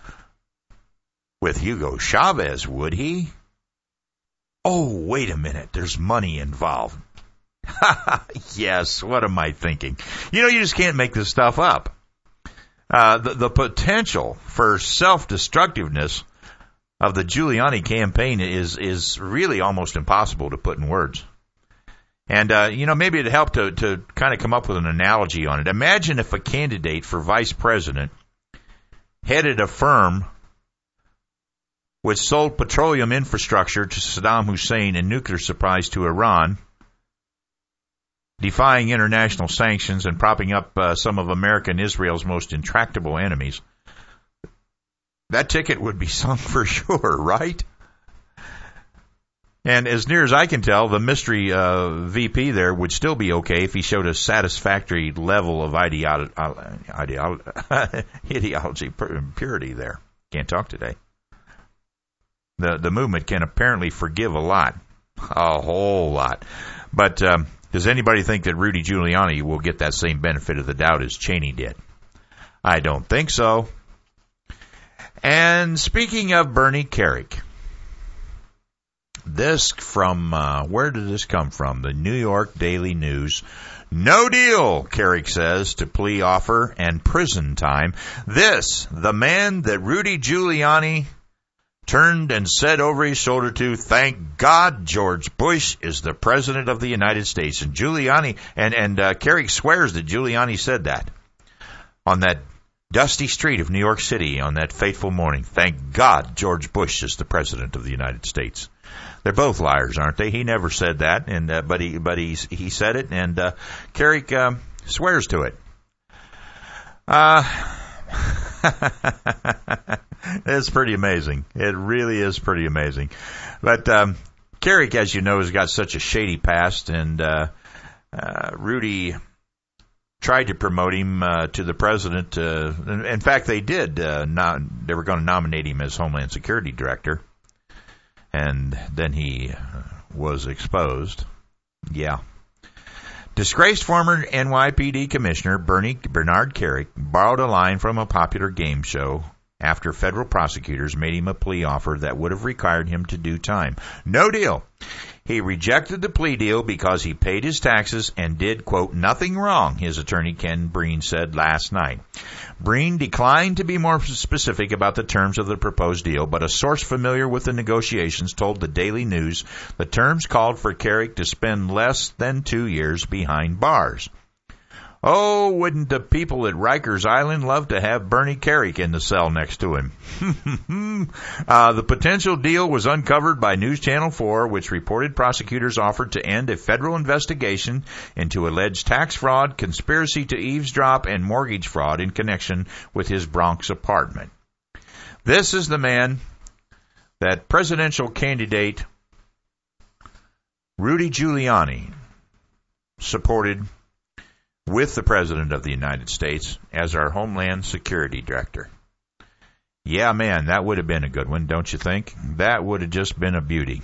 with Hugo Chavez, would he? Oh, wait a minute. There's money involved. Yes, what am I thinking? You know, you just can't make this stuff up. Uh, the, the potential for self-destructiveness of the Giuliani campaign is, is really almost impossible to put in words. And, uh, you know, maybe it'd help to, to kind of come up with an analogy on it. Imagine if a candidate for vice president headed a firm which sold petroleum infrastructure to Saddam Hussein and nuclear supplies to Iran, defying international sanctions and propping up uh, some of American Israel's most intractable enemies. That ticket would be sunk for sure, right? And as near as I can tell, the mystery uh, V P there would still be okay if he showed a satisfactory level of ideolo- ideolo- ideology purity there. Can't talk today. The the movement can apparently forgive a lot, a whole lot. But um, does anybody think that Rudy Giuliani will get that same benefit of the doubt as Cheney did? I don't think so. And speaking of Bernie Kerik, this from, uh, where did this come from? The New York Daily News. No deal, Kerik says, to plea offer and prison time. This, the man that Rudy Giuliani turned and said over his shoulder to, thank God George Bush is the president of the United States. And Giuliani, and, and uh, Kerik swears that Giuliani said that on that dusty street of New York City on that fateful morning. Thank God George Bush is the president of the United States. They're both liars, aren't they? He never said that, and uh, but he but he he said it, and uh, Kerik uh, swears to it. Uh, it's pretty amazing. It really is pretty amazing. But um, Kerik, as you know, has got such a shady past, and uh, uh, Rudy tried to promote him uh, to the president. Uh, in, in fact, they did. Uh, not, they were going to nominate him as Homeland Security Director. And then he was exposed. Yeah. Disgraced former N Y P D Commissioner Bernie, Bernard Kerik borrowed a line from a popular game show after federal prosecutors made him a plea offer that would have required him to do time. No deal. He rejected the plea deal because he paid his taxes and did, quote, nothing wrong, his attorney Ken Breen said last night. Breen declined to be more specific about the terms of the proposed deal, but a source familiar with the negotiations told the Daily News the terms called for Kerik to spend less than two years behind bars. Oh, wouldn't the people at Rikers Island love to have Bernie Kerik in the cell next to him? uh, the potential deal was uncovered by News Channel four, which reported prosecutors offered to end a federal investigation into alleged tax fraud, conspiracy to eavesdrop, and mortgage fraud in connection with his Bronx apartment. This is the man that presidential candidate Rudy Giuliani supported with the President of the United States as our Homeland Security Director. Yeah, man, that would have been a good one, don't you think? That would have just been a beauty.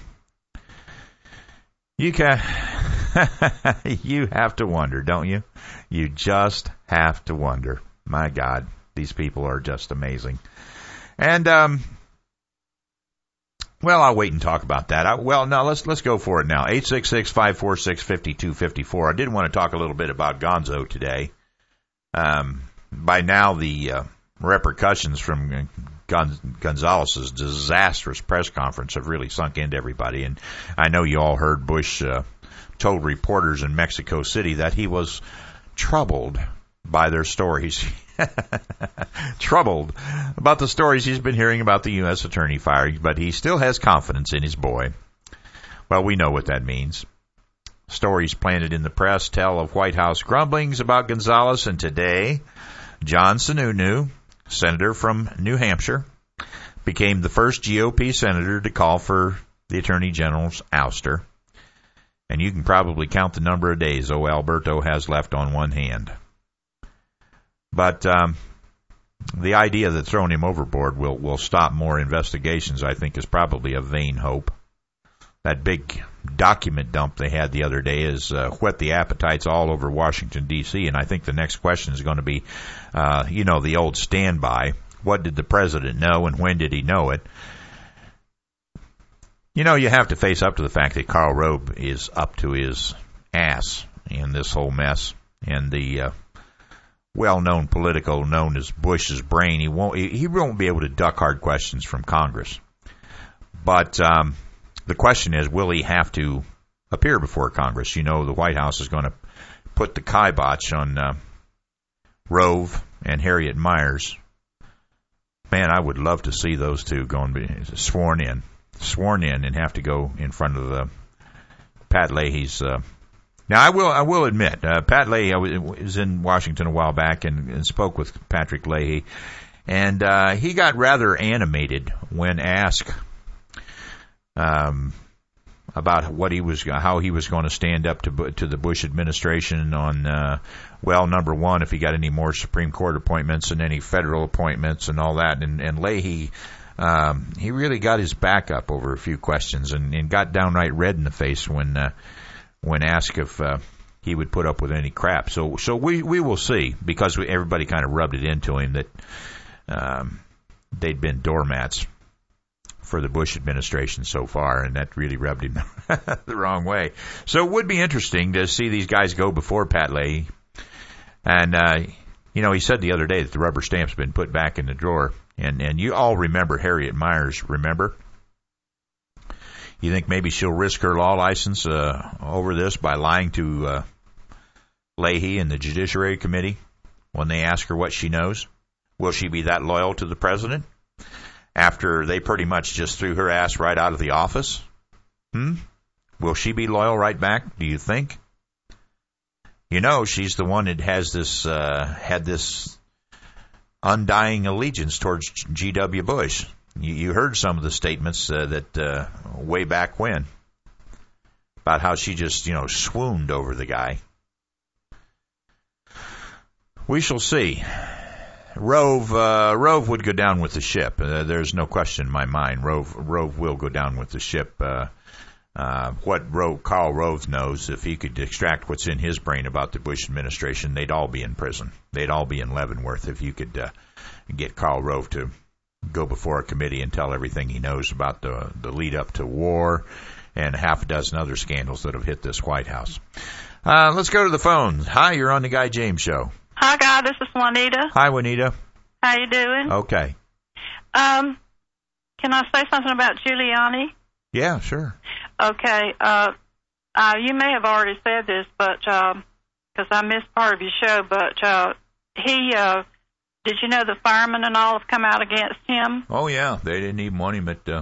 You can, you have to wonder, don't you? You just have to wonder. My God, these people are just amazing. And, um, well, I'll wait and talk about that. I, well, no, let's let's go for it now. eight six six, five four six, five two five four. I did want to talk a little bit about Gonzo today. Um, by now, the uh, repercussions from Gon- Gonzalez's disastrous press conference have really sunk into everybody. And I know you all heard Bush uh, told reporters in Mexico City that he was troubled by their stories. Troubled about the stories he's been hearing about the U S attorney firing, but he still has confidence in his boy. Well, we know what that means. Stories planted in the press tell of White House grumblings about Gonzalez, and today, John Sununu, senator from New Hampshire, became the first G O P senator to call for the Attorney General's ouster. And you can probably count the number of days O. Alberto has left on one hand. But um, the idea that throwing him overboard will, will stop more investigations, I think, is probably a vain hope. That big document dump they had the other day has uh, whet the appetites all over Washington, D C, and I think the next question is going to be, uh, you know, the old standby. What did the president know, and when did he know it? You know, you have to face up to the fact that Karl Rove is up to his ass in this whole mess, and the uh, well-known political known as Bush's brain, he won't he won't be able to duck hard questions from Congress. But um, the question is, will he have to appear before Congress? You know, the White House is going to put the kibosh on uh, Rove and Harriet Miers. Man, I would love to see those two going be sworn in, sworn in, and have to go in front of the Pat Leahy's. Uh, Now, I will I will admit, uh, Pat Leahy, I was in Washington a while back and, and spoke with Patrick Leahy, and uh, he got rather animated when asked um, about what he was, how he was going to stand up to to the Bush administration on, uh, well, number one, if he got any more Supreme Court appointments and any federal appointments and all that, and, and Leahy. Um, he really got his back up over a few questions and, and got downright red in the face when uh, when asked if uh, he would put up with any crap. So so we, we will see, because we, everybody kind of rubbed it into him that um, they'd been doormats for the Bush administration so far, and that really rubbed him the wrong way. So it would be interesting to see these guys go before Pat Leahy. And, uh, you know, he said the other day that the rubber stamp's been put back in the drawer. And and you all remember Harriet Myers, remember? You think maybe she'll risk her law license uh, over this by lying to uh, Leahy and the Judiciary Committee when they ask her what she knows? Will she be that loyal to the president after they pretty much just threw her ass right out of the office? Hmm? Will she be loyal right back, do you think? You know, she's the one that has this, uh, had this undying allegiance towards G W. Bush. You, you heard some of the statements uh, that uh, way back when about how she just, you know, swooned over the guy. We shall see. Rove, uh, Rove would go down with the ship. Uh, there's no question in my mind. Rove, Rove will go down with the ship. Uh, uh, what Rove, Karl Rove knows, if he could extract what's in his brain about the Bush administration, they'd all be in prison. They'd all be in Leavenworth if you could uh, get Karl Rove to go before a committee and tell everything he knows about the, the lead up to war and half a dozen other scandals that have hit this White House. Uh, let's go to the phones. Hi, you're on the Guy James Show. Hi, Guy. This is Juanita. Hi, Juanita. How you doing? Okay. Um, can I say something about Giuliani? Yeah, sure. Okay. Uh, uh, you may have already said this, but because um, I missed part of your show, but uh, he, uh, did you know the firemen and all have come out against him? Oh, yeah. They didn't even want him at, uh,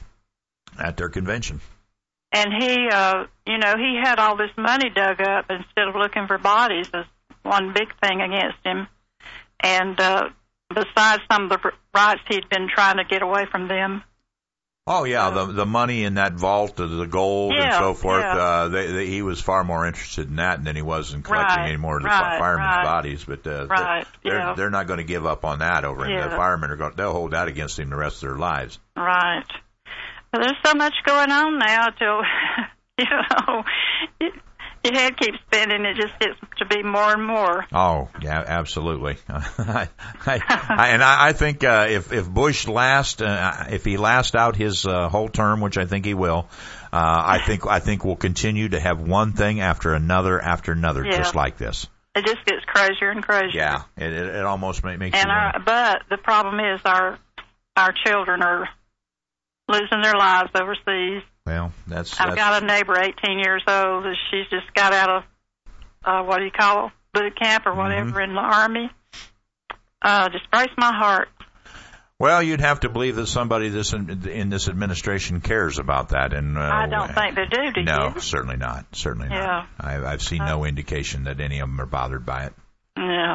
at their convention. And he, uh, you know, he had all this money dug up instead of looking for bodies as one big thing against him. And uh, besides some of the rights he'd been trying to get away from them. Oh, yeah, the the money in that vault, the, the gold yeah, and so forth, yeah. uh, they, they, he was far more interested in that than he was in collecting right, any more of the right, firemen's right. bodies. But uh, right, they're, yeah. they're not going to give up on that over him. Yeah. The firemen are going, they'll hold that against him the rest of their lives. Right. Well, there's so much going on now till, you know, it, your head keeps spinning. It just gets to be more and more. Oh, yeah, absolutely. I, I, I, and I, I think uh, if if Bush last, uh, if he lasts out his uh, whole term, which I think he will, uh, I think I think we'll continue to have one thing after another after another, yeah. just like this. It just gets crazier and crazier. Yeah, it it, it almost makes and you. Our, but the problem is our our children are losing their lives overseas. Well, that's. I've that's, got a neighbor, eighteen years old. She's just got out of uh, what do you call it, boot camp or whatever mm-hmm. in the army. Uh, just breaks my heart. Well, you'd have to believe that somebody this in, in this administration cares about that, and uh, I don't think they do. Do no, you? certainly not. Certainly yeah. not. I, I've seen no indication that any of them are bothered by it. Yeah.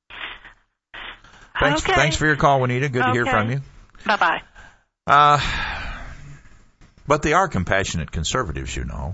Thanks. Okay. Thanks for your call, Juanita. Good okay. to hear from you. Bye bye. Uh, but they are compassionate conservatives, you know.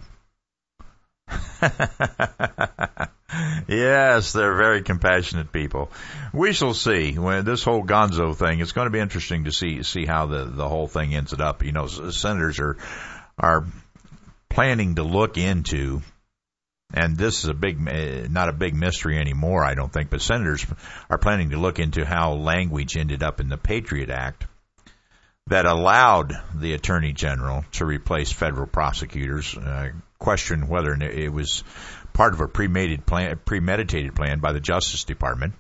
Yes, they're very compassionate people. We shall see. When this whole Gonzo thing, it's going to be interesting to see see how the the whole thing ends up. You know, senators are are planning to look into, and this is a big, not a big mystery anymore, I don't think, but senators are planning to look into how language ended up in the Patriot Act that allowed the Attorney General to replace federal prosecutors. Uh, question whether it was part of a premeditated plan, premeditated plan by the Justice Department.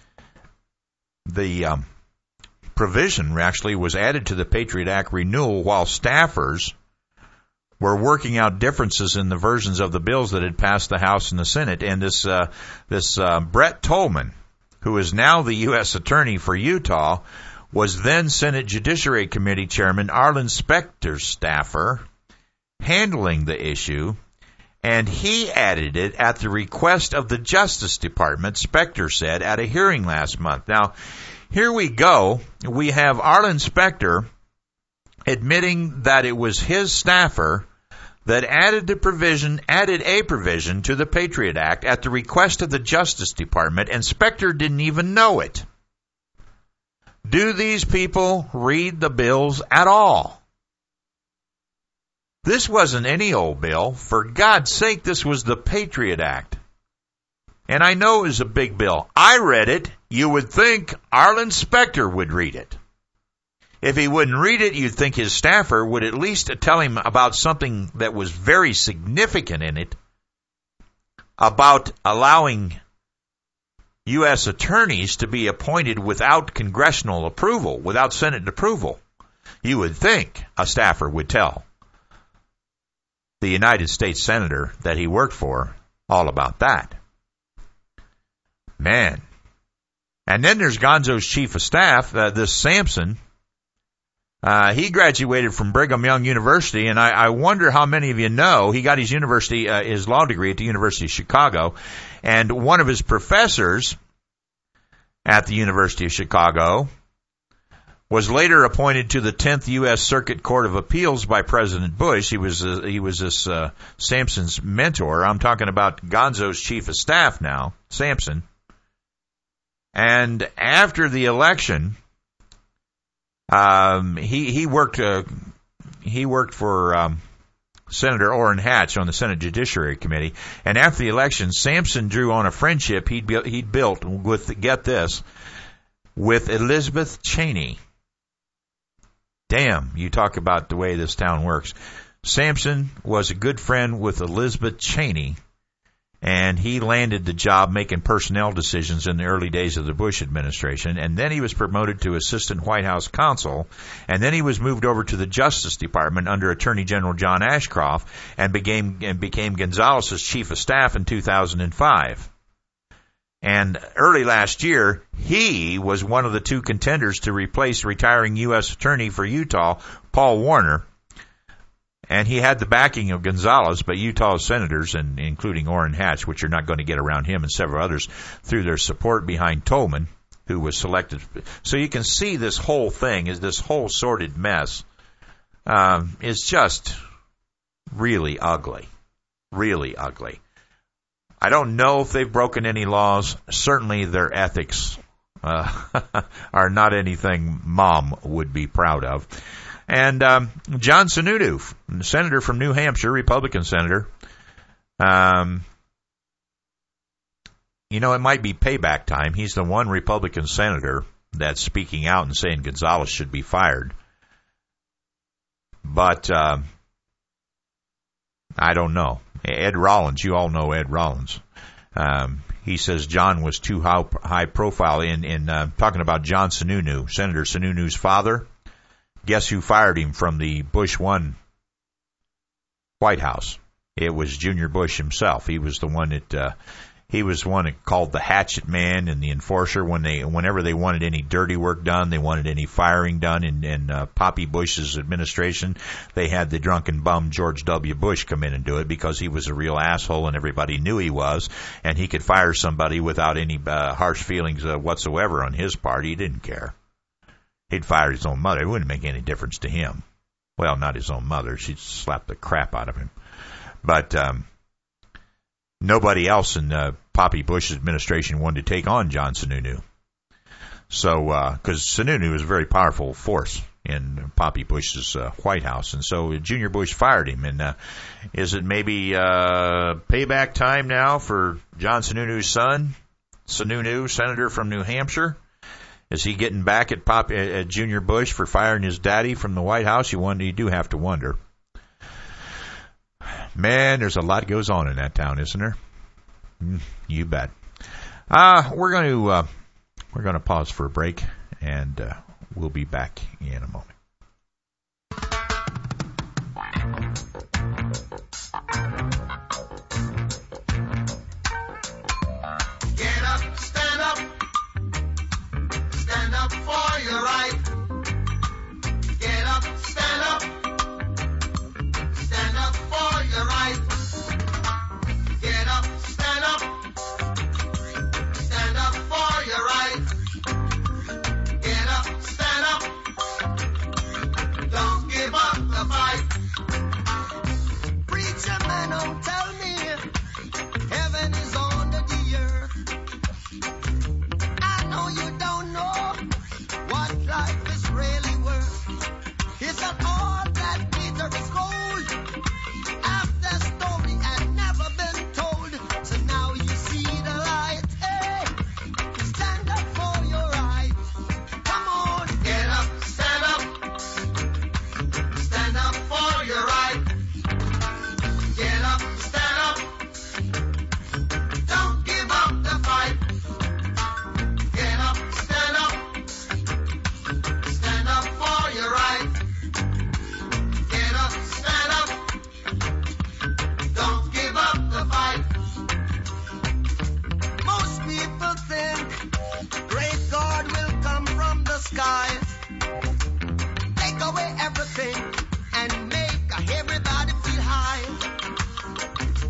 The um, provision actually was added to the Patriot Act renewal while staffers were working out differences in the versions of the bills that had passed the House and the Senate. And this uh, this uh, Brett Tolman, who is now the U S Attorney for Utah, was then Senate Judiciary Committee Chairman Arlen Specter's staffer, handling the issue, And he added it at the request of the Justice Department, Specter said at a hearing last month. Now, here we go. We have Arlen Specter admitting that it was his staffer that added the provision, added a provision to the Patriot Act at the request of the Justice Department, and Specter didn't even know it. Do these people read the bills at all? This wasn't any old bill. For God's sake, this was the Patriot Act. And I know it was a big bill. I read it. You would think Arlen Specter would read it. If he wouldn't read it, you'd think his staffer would at least tell him about something that was very significant in it, about allowing U S attorneys to be appointed without congressional approval, without Senate approval. You would think a staffer would tell the United States Senator that he worked for all about that. Man. And then there's Gonzo's chief of staff, uh, this Sampson. Uh, he graduated from Brigham Young University, and I, I wonder how many of you know he got his university, uh, his law degree at the University of Chicago, and one of his professors at the University of Chicago was later appointed to the tenth U S Circuit Court of Appeals by President Bush. He was uh, he was this uh, Sampson's mentor. I'm talking about Gonzo's chief of staff now, Sampson. And after the election, Um, he, he worked, uh, he worked for, um, Senator Orrin Hatch on the Senate Judiciary Committee. And after the election, Sampson drew on a friendship he'd built, he'd built with, get this, with Elizabeth Cheney. Damn, you talk about the way this town works. Sampson was a good friend with Elizabeth Cheney, and he landed the job making personnel decisions in the early days of the Bush administration. And then he was promoted to assistant White House counsel. And then he was moved over to the Justice Department under Attorney General John Ashcroft and became, and became Gonzalez's chief of staff in two thousand five. And early last year, he was one of the two contenders to replace retiring U S Attorney for Utah, Paul Warner. And he had the backing of Gonzalez, but Utah senators, and including Orrin Hatch, which are not going to get around him, and several others, through their support behind Tolman, who was selected. So you can see this whole thing, is this whole sordid mess, um, is just really ugly, really ugly. I don't know if they've broken any laws. Certainly their ethics uh, are not anything Mom would be proud of. And um, John Sununu, senator from New Hampshire, Republican senator, um, you know, it might be payback time. He's the one Republican senator that's speaking out and saying Gonzalez should be fired. But uh, I don't know. Ed Rollins, you all know Ed Rollins. Um, he says John was too high, high profile in, in uh, talking about John Sununu, Senator Sununu's father. Guess who fired him from the Bush one White House? It was Junior Bush himself. He was the one that uh, he was the one that called the hatchet man and the enforcer when they whenever they wanted any dirty work done, they wanted any firing done in, in uh, Poppy Bush's administration. They had the drunken bum George W. Bush come in and do it because he was a real asshole and everybody knew he was, and he could fire somebody without any uh, harsh feelings uh, whatsoever on his part. He didn't care. He'd fire his own mother. It wouldn't make any difference to him. Well, not his own mother. She'd slap the crap out of him. But um, nobody else in uh, Poppy Bush's administration wanted to take on John Sununu. So, because uh, Sununu was a very powerful force in Poppy Bush's uh, White House. And so Junior Bush fired him. And uh, is it maybe uh, payback time now for John Sununu's son, Sununu, senator from New Hampshire? Is he getting back at, Pop, at Junior Bush for firing his daddy from the White House? You wonder, you do have to wonder. Man, there's a lot goes on in that town, isn't there? Mm, you bet. Uh, we're going to uh, we're going to pause for a break, and uh, we'll be back in a moment. Get up, stand up. Stand up for your right. Get up, stand up. Stand up for your right.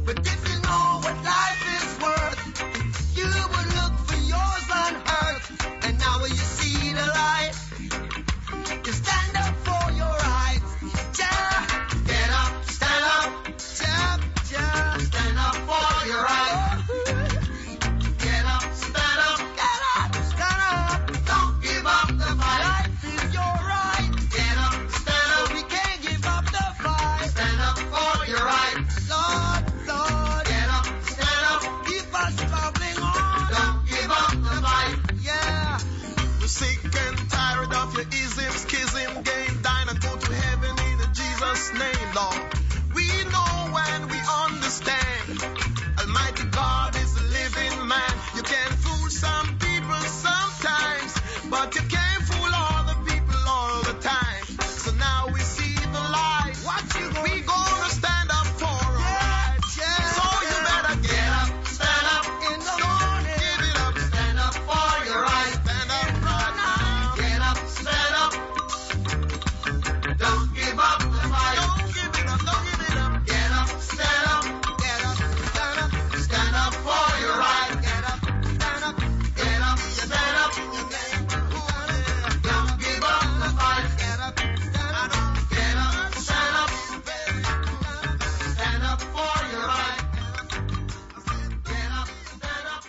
But if you know what life is worth, you would look for yours on earth. And now when you see the light, you stand up for your rights. Yeah, get up, stand up, yeah, yeah, stand up for your rights. Get up, stand up, get up, stand up. Don't give up the fight. Life is your right. Get up, stand up. We can't give up the fight. Stand up for your right. Lord, Lord, get up, stand up. Keep us bubbling on. Don't give up the fight. Yeah. We're sick and tired of your ism, schism, game, dine and go to heaven in Jesus' name, Lord. We know and we understand. Almighty God is a living man. You can fool some people sometimes, but you can't fool all the people all the time. So now we see the light. What you gonna we gonna stand up for our rights. Yeah, So you better get up, stand up, in the don't morning. give it up. Stand up for your right. Stand up right now. Get up, stand up. Don't give up the fight. Don't give it up, don't give it up. Get up, stand up. Get up, stand up. Stand up for your right. Get up, stand up. Get up, stand up. Don't give up the fight. Get up, stand up. Get up, stand up. Stand up for your right. Get up, stand up.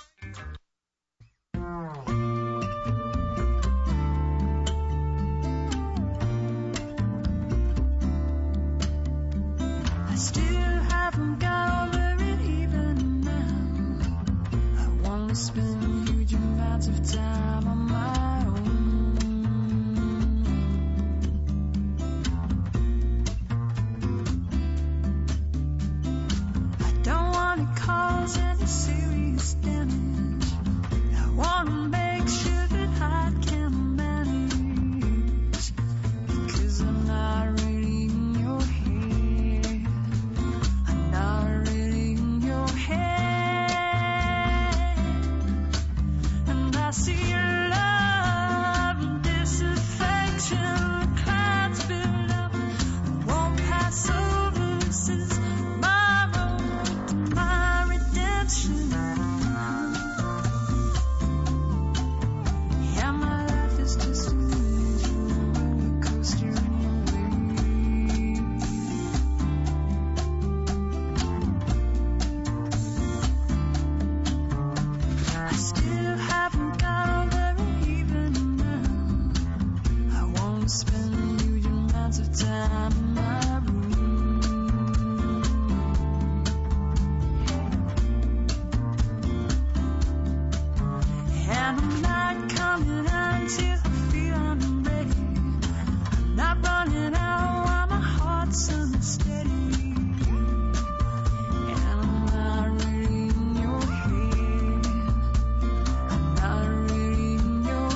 I still haven't got over it even now. I want to spend huge amounts of time on my own. I don't want to cause any serious damage. I want to make sure that I can manage. Because I'm not really in your head. I'm not really in your head. And I see your love and disaffection. The clouds build up and won't pass over. This is my road to my redemption. Yeah, my life is just an individual roller coaster anyway. I still haven't got over it even now. I won't spend huge amounts of time in my room. And I'm not coming out until I feel I'm ready. I'm not running out while my heart's unsteady. And I'm not really in your head. I'm not really in your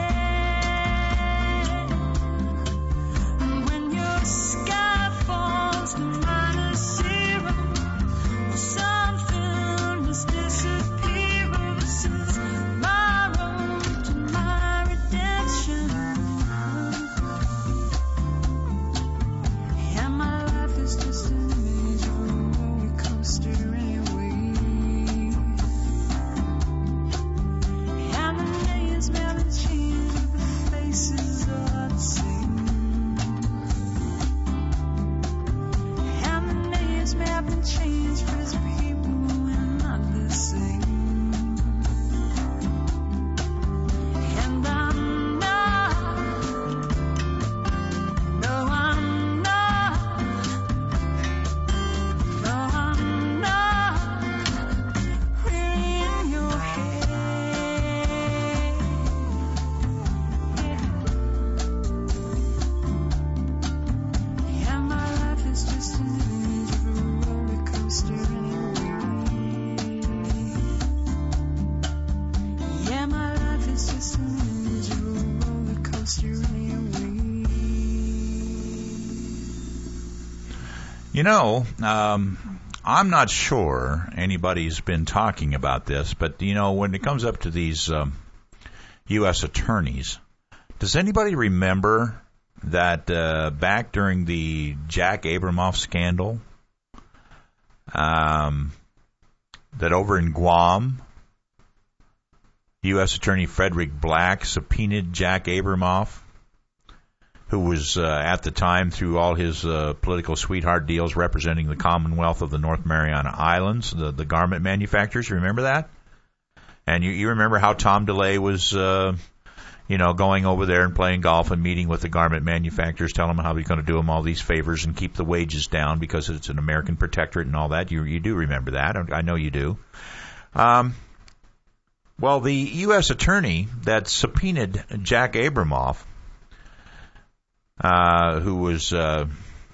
head. And when your sky falls to minus zero, something must disappear. This is my road to my redemption. And my life is just an image of a roller coaster anyway. And the names never change, but the faces are the same. And the names may have been changed, but as people we're not the same. And I'm not, no I'm not, no I'm not really in your head. Yeah, my life is just an image of a roller coaster anyway. Yeah, my life is just an image of a roller coaster anyway. You know, um, I'm not sure anybody's been talking about this, but, you know, when it comes up to these um, U S attorneys, does anybody remember that uh, back during the Jack Abramoff scandal, um, that over in Guam, U S Attorney Frederick Black subpoenaed Jack Abramoff, who was uh, at the time, through all his uh, political sweetheart deals, representing the Commonwealth of the North Mariana Islands, the, the garment manufacturers. Remember that? And you, you remember how Tom DeLay was, uh, you know, going over there and playing golf and meeting with the garment manufacturers, telling them how he's going to do them all these favors and keep the wages down because it's an American protectorate and all that. You, you do remember that. I know you do. Um, well, the U S attorney that subpoenaed Jack Abramoff, uh, who was uh,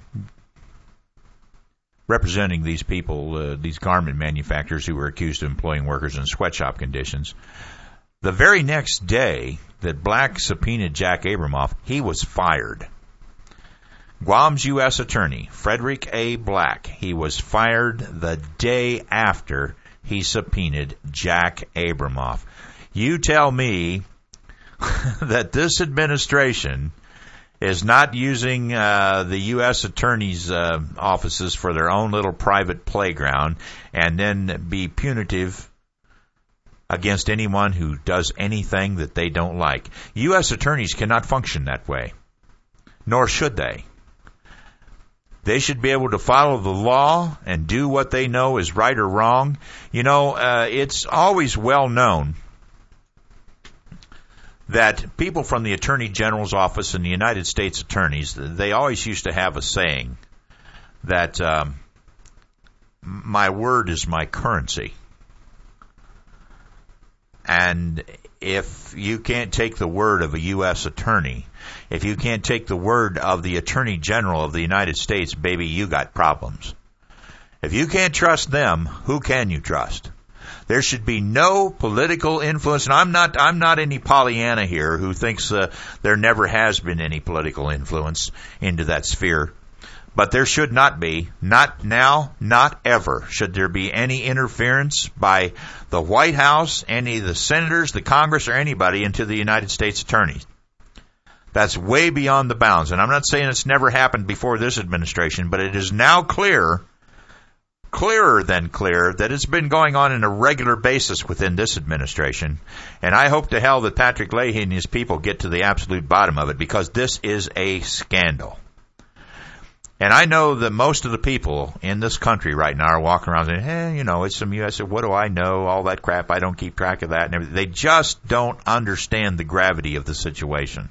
representing these people, uh, these garment manufacturers who were accused of employing workers in sweatshop conditions, the very next day that Black subpoenaed Jack Abramoff, he was fired. Guam's U S attorney, Frederick A. Black, he was fired the day after he subpoenaed Jack Abramoff. You tell me that this administration is not using uh, the U S attorney's uh, offices for their own little private playground and then be punitive against anyone who does anything that they don't like. U S attorneys cannot function that way, nor should they. They should be able to follow the law and do what they know is right or wrong. You know, uh, it's always well known that people from the Attorney General's office and the United States attorneys, they always used to have a saying that um, my word is my currency. And if you can't take the word of a U S attorney, if you can't take the word of the Attorney General of the United States, baby, you got problems. If you can't trust them, who can you trust? There should be no political influence, and I'm not I'm not any Pollyanna here who thinks uh, there never has been any political influence into that sphere. But there should not be, not now, not ever, should there be any interference by the White House, any of the senators, the Congress, or anybody into the United States attorneys. That's way beyond the bounds. And I'm not saying it's never happened before this administration, but it is now clear, clearer than clear, that it's been going on on a regular basis within this administration. And I hope to hell that Patrick Leahy and his people get to the absolute bottom of it, because this is a scandal. And I know that most of the people in this country right now are walking around saying, hey, you know, it's some U S, what do I know, all that crap, I don't keep track of that, and everything. They just don't understand the gravity of the situation.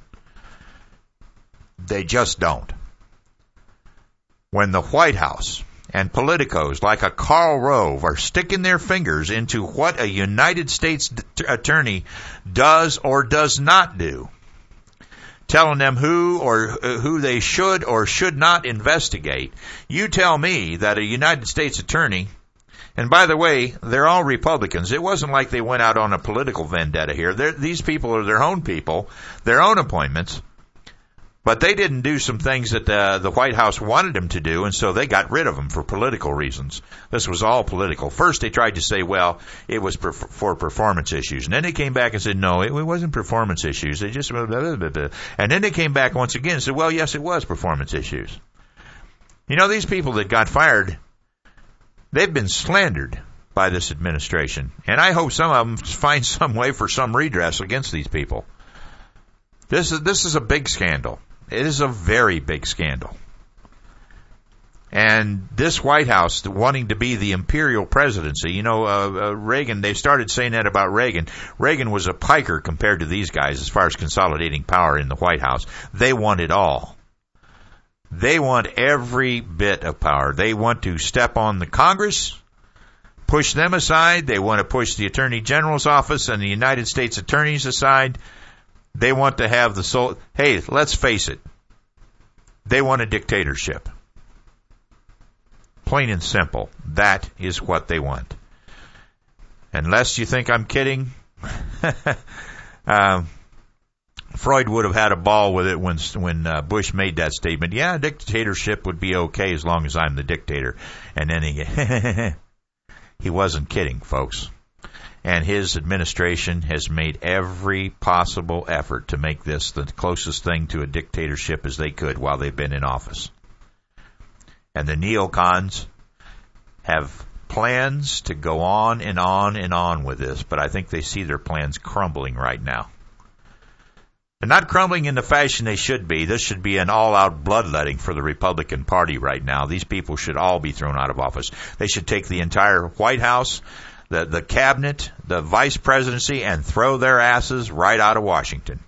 They just don't. When the White House and politicos like a Karl Rove are sticking their fingers into what a United States attorney does or does not do, telling them who or uh, who they should or should not investigate, you tell me that a United States attorney, and by the way, they're all Republicans. It wasn't like they went out on a political vendetta here. They're, these people are their own people, their own appointments, but they didn't do some things that the, the White House wanted them to do, and so they got rid of them for political reasons. This was all political. First, they tried to say, well, it was per, for performance issues. And then they came back and said, no, it, it wasn't performance issues. They just, blah, blah, blah, blah. And then they came back once again and said, well, yes, it was performance issues. You know, these people that got fired, they've been slandered by this administration. And I hope some of them find some way for some redress against these people. This is, this is a big scandal. It is a very big scandal. And this White House wanting to be the imperial presidency, you know, uh, uh, Reagan, they started saying that about Reagan. Reagan was a piker compared to these guys as far as consolidating power in the White House. They want it all. They want every bit of power. They want to step on the Congress, push them aside. They want to push the Attorney General's office and the United States attorneys aside. They want to have the soul. Hey, let's face it. They want a dictatorship. Plain and simple. That is what they want. Unless you think I'm kidding, uh, Freud would have had a ball with it when when uh, Bush made that statement. Yeah, a dictatorship would be okay as long as I'm the dictator. And then he he wasn't kidding, folks. And his administration has made every possible effort to make this the closest thing to a dictatorship as they could while they've been in office. And the neocons, have plans to go on and on and on with this, but I think they see their plans crumbling right now. They're not crumbling in the fashion they should be. This should be an all-out bloodletting for the Republican Party right now. These people should all be thrown out of office. They should take the entire White House, the, the cabinet, the vice presidency, and throw their asses right out of Washington.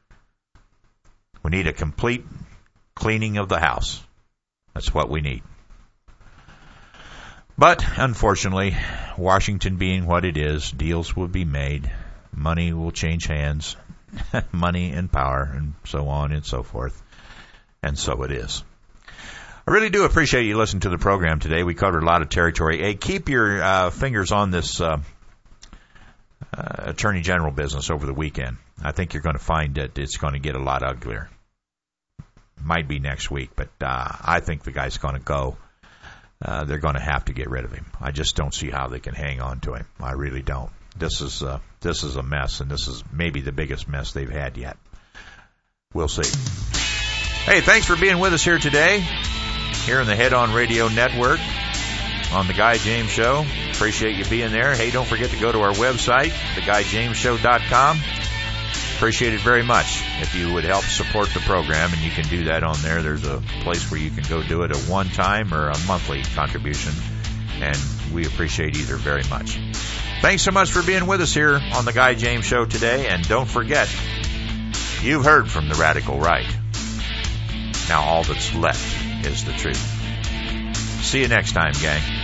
We need a complete cleaning of the House. That's what we need. But, unfortunately, Washington being what it is, deals will be made, money will change hands, money and power, and so on and so forth. And so it is. I really do appreciate you listening to the program today. We covered a lot of territory. Hey, keep your uh, fingers on this uh, uh, Attorney General business over the weekend. I think you're going to find that it's going to get a lot uglier. Might be next week, but uh, I think the guy's going to go. Uh, they're going to have to get rid of him. I just don't see how they can hang on to him. I really don't. This is uh, this is a mess, and this is maybe the biggest mess they've had yet. We'll see. Hey, thanks for being with us here today, here in the Head On Radio Network on The Guy James Show. Appreciate you being there. Hey, don't forget to go to our website, the guy james show dot com. Appreciate it very much if you would help support the program, and you can do that on there. There's a place where you can go do it, a one-time or a monthly contribution, and we appreciate either very much. Thanks so much for being with us here on The Guy James Show today, and don't forget, you've heard from the radical right. Now all that's left is the truth. See you next time, gang.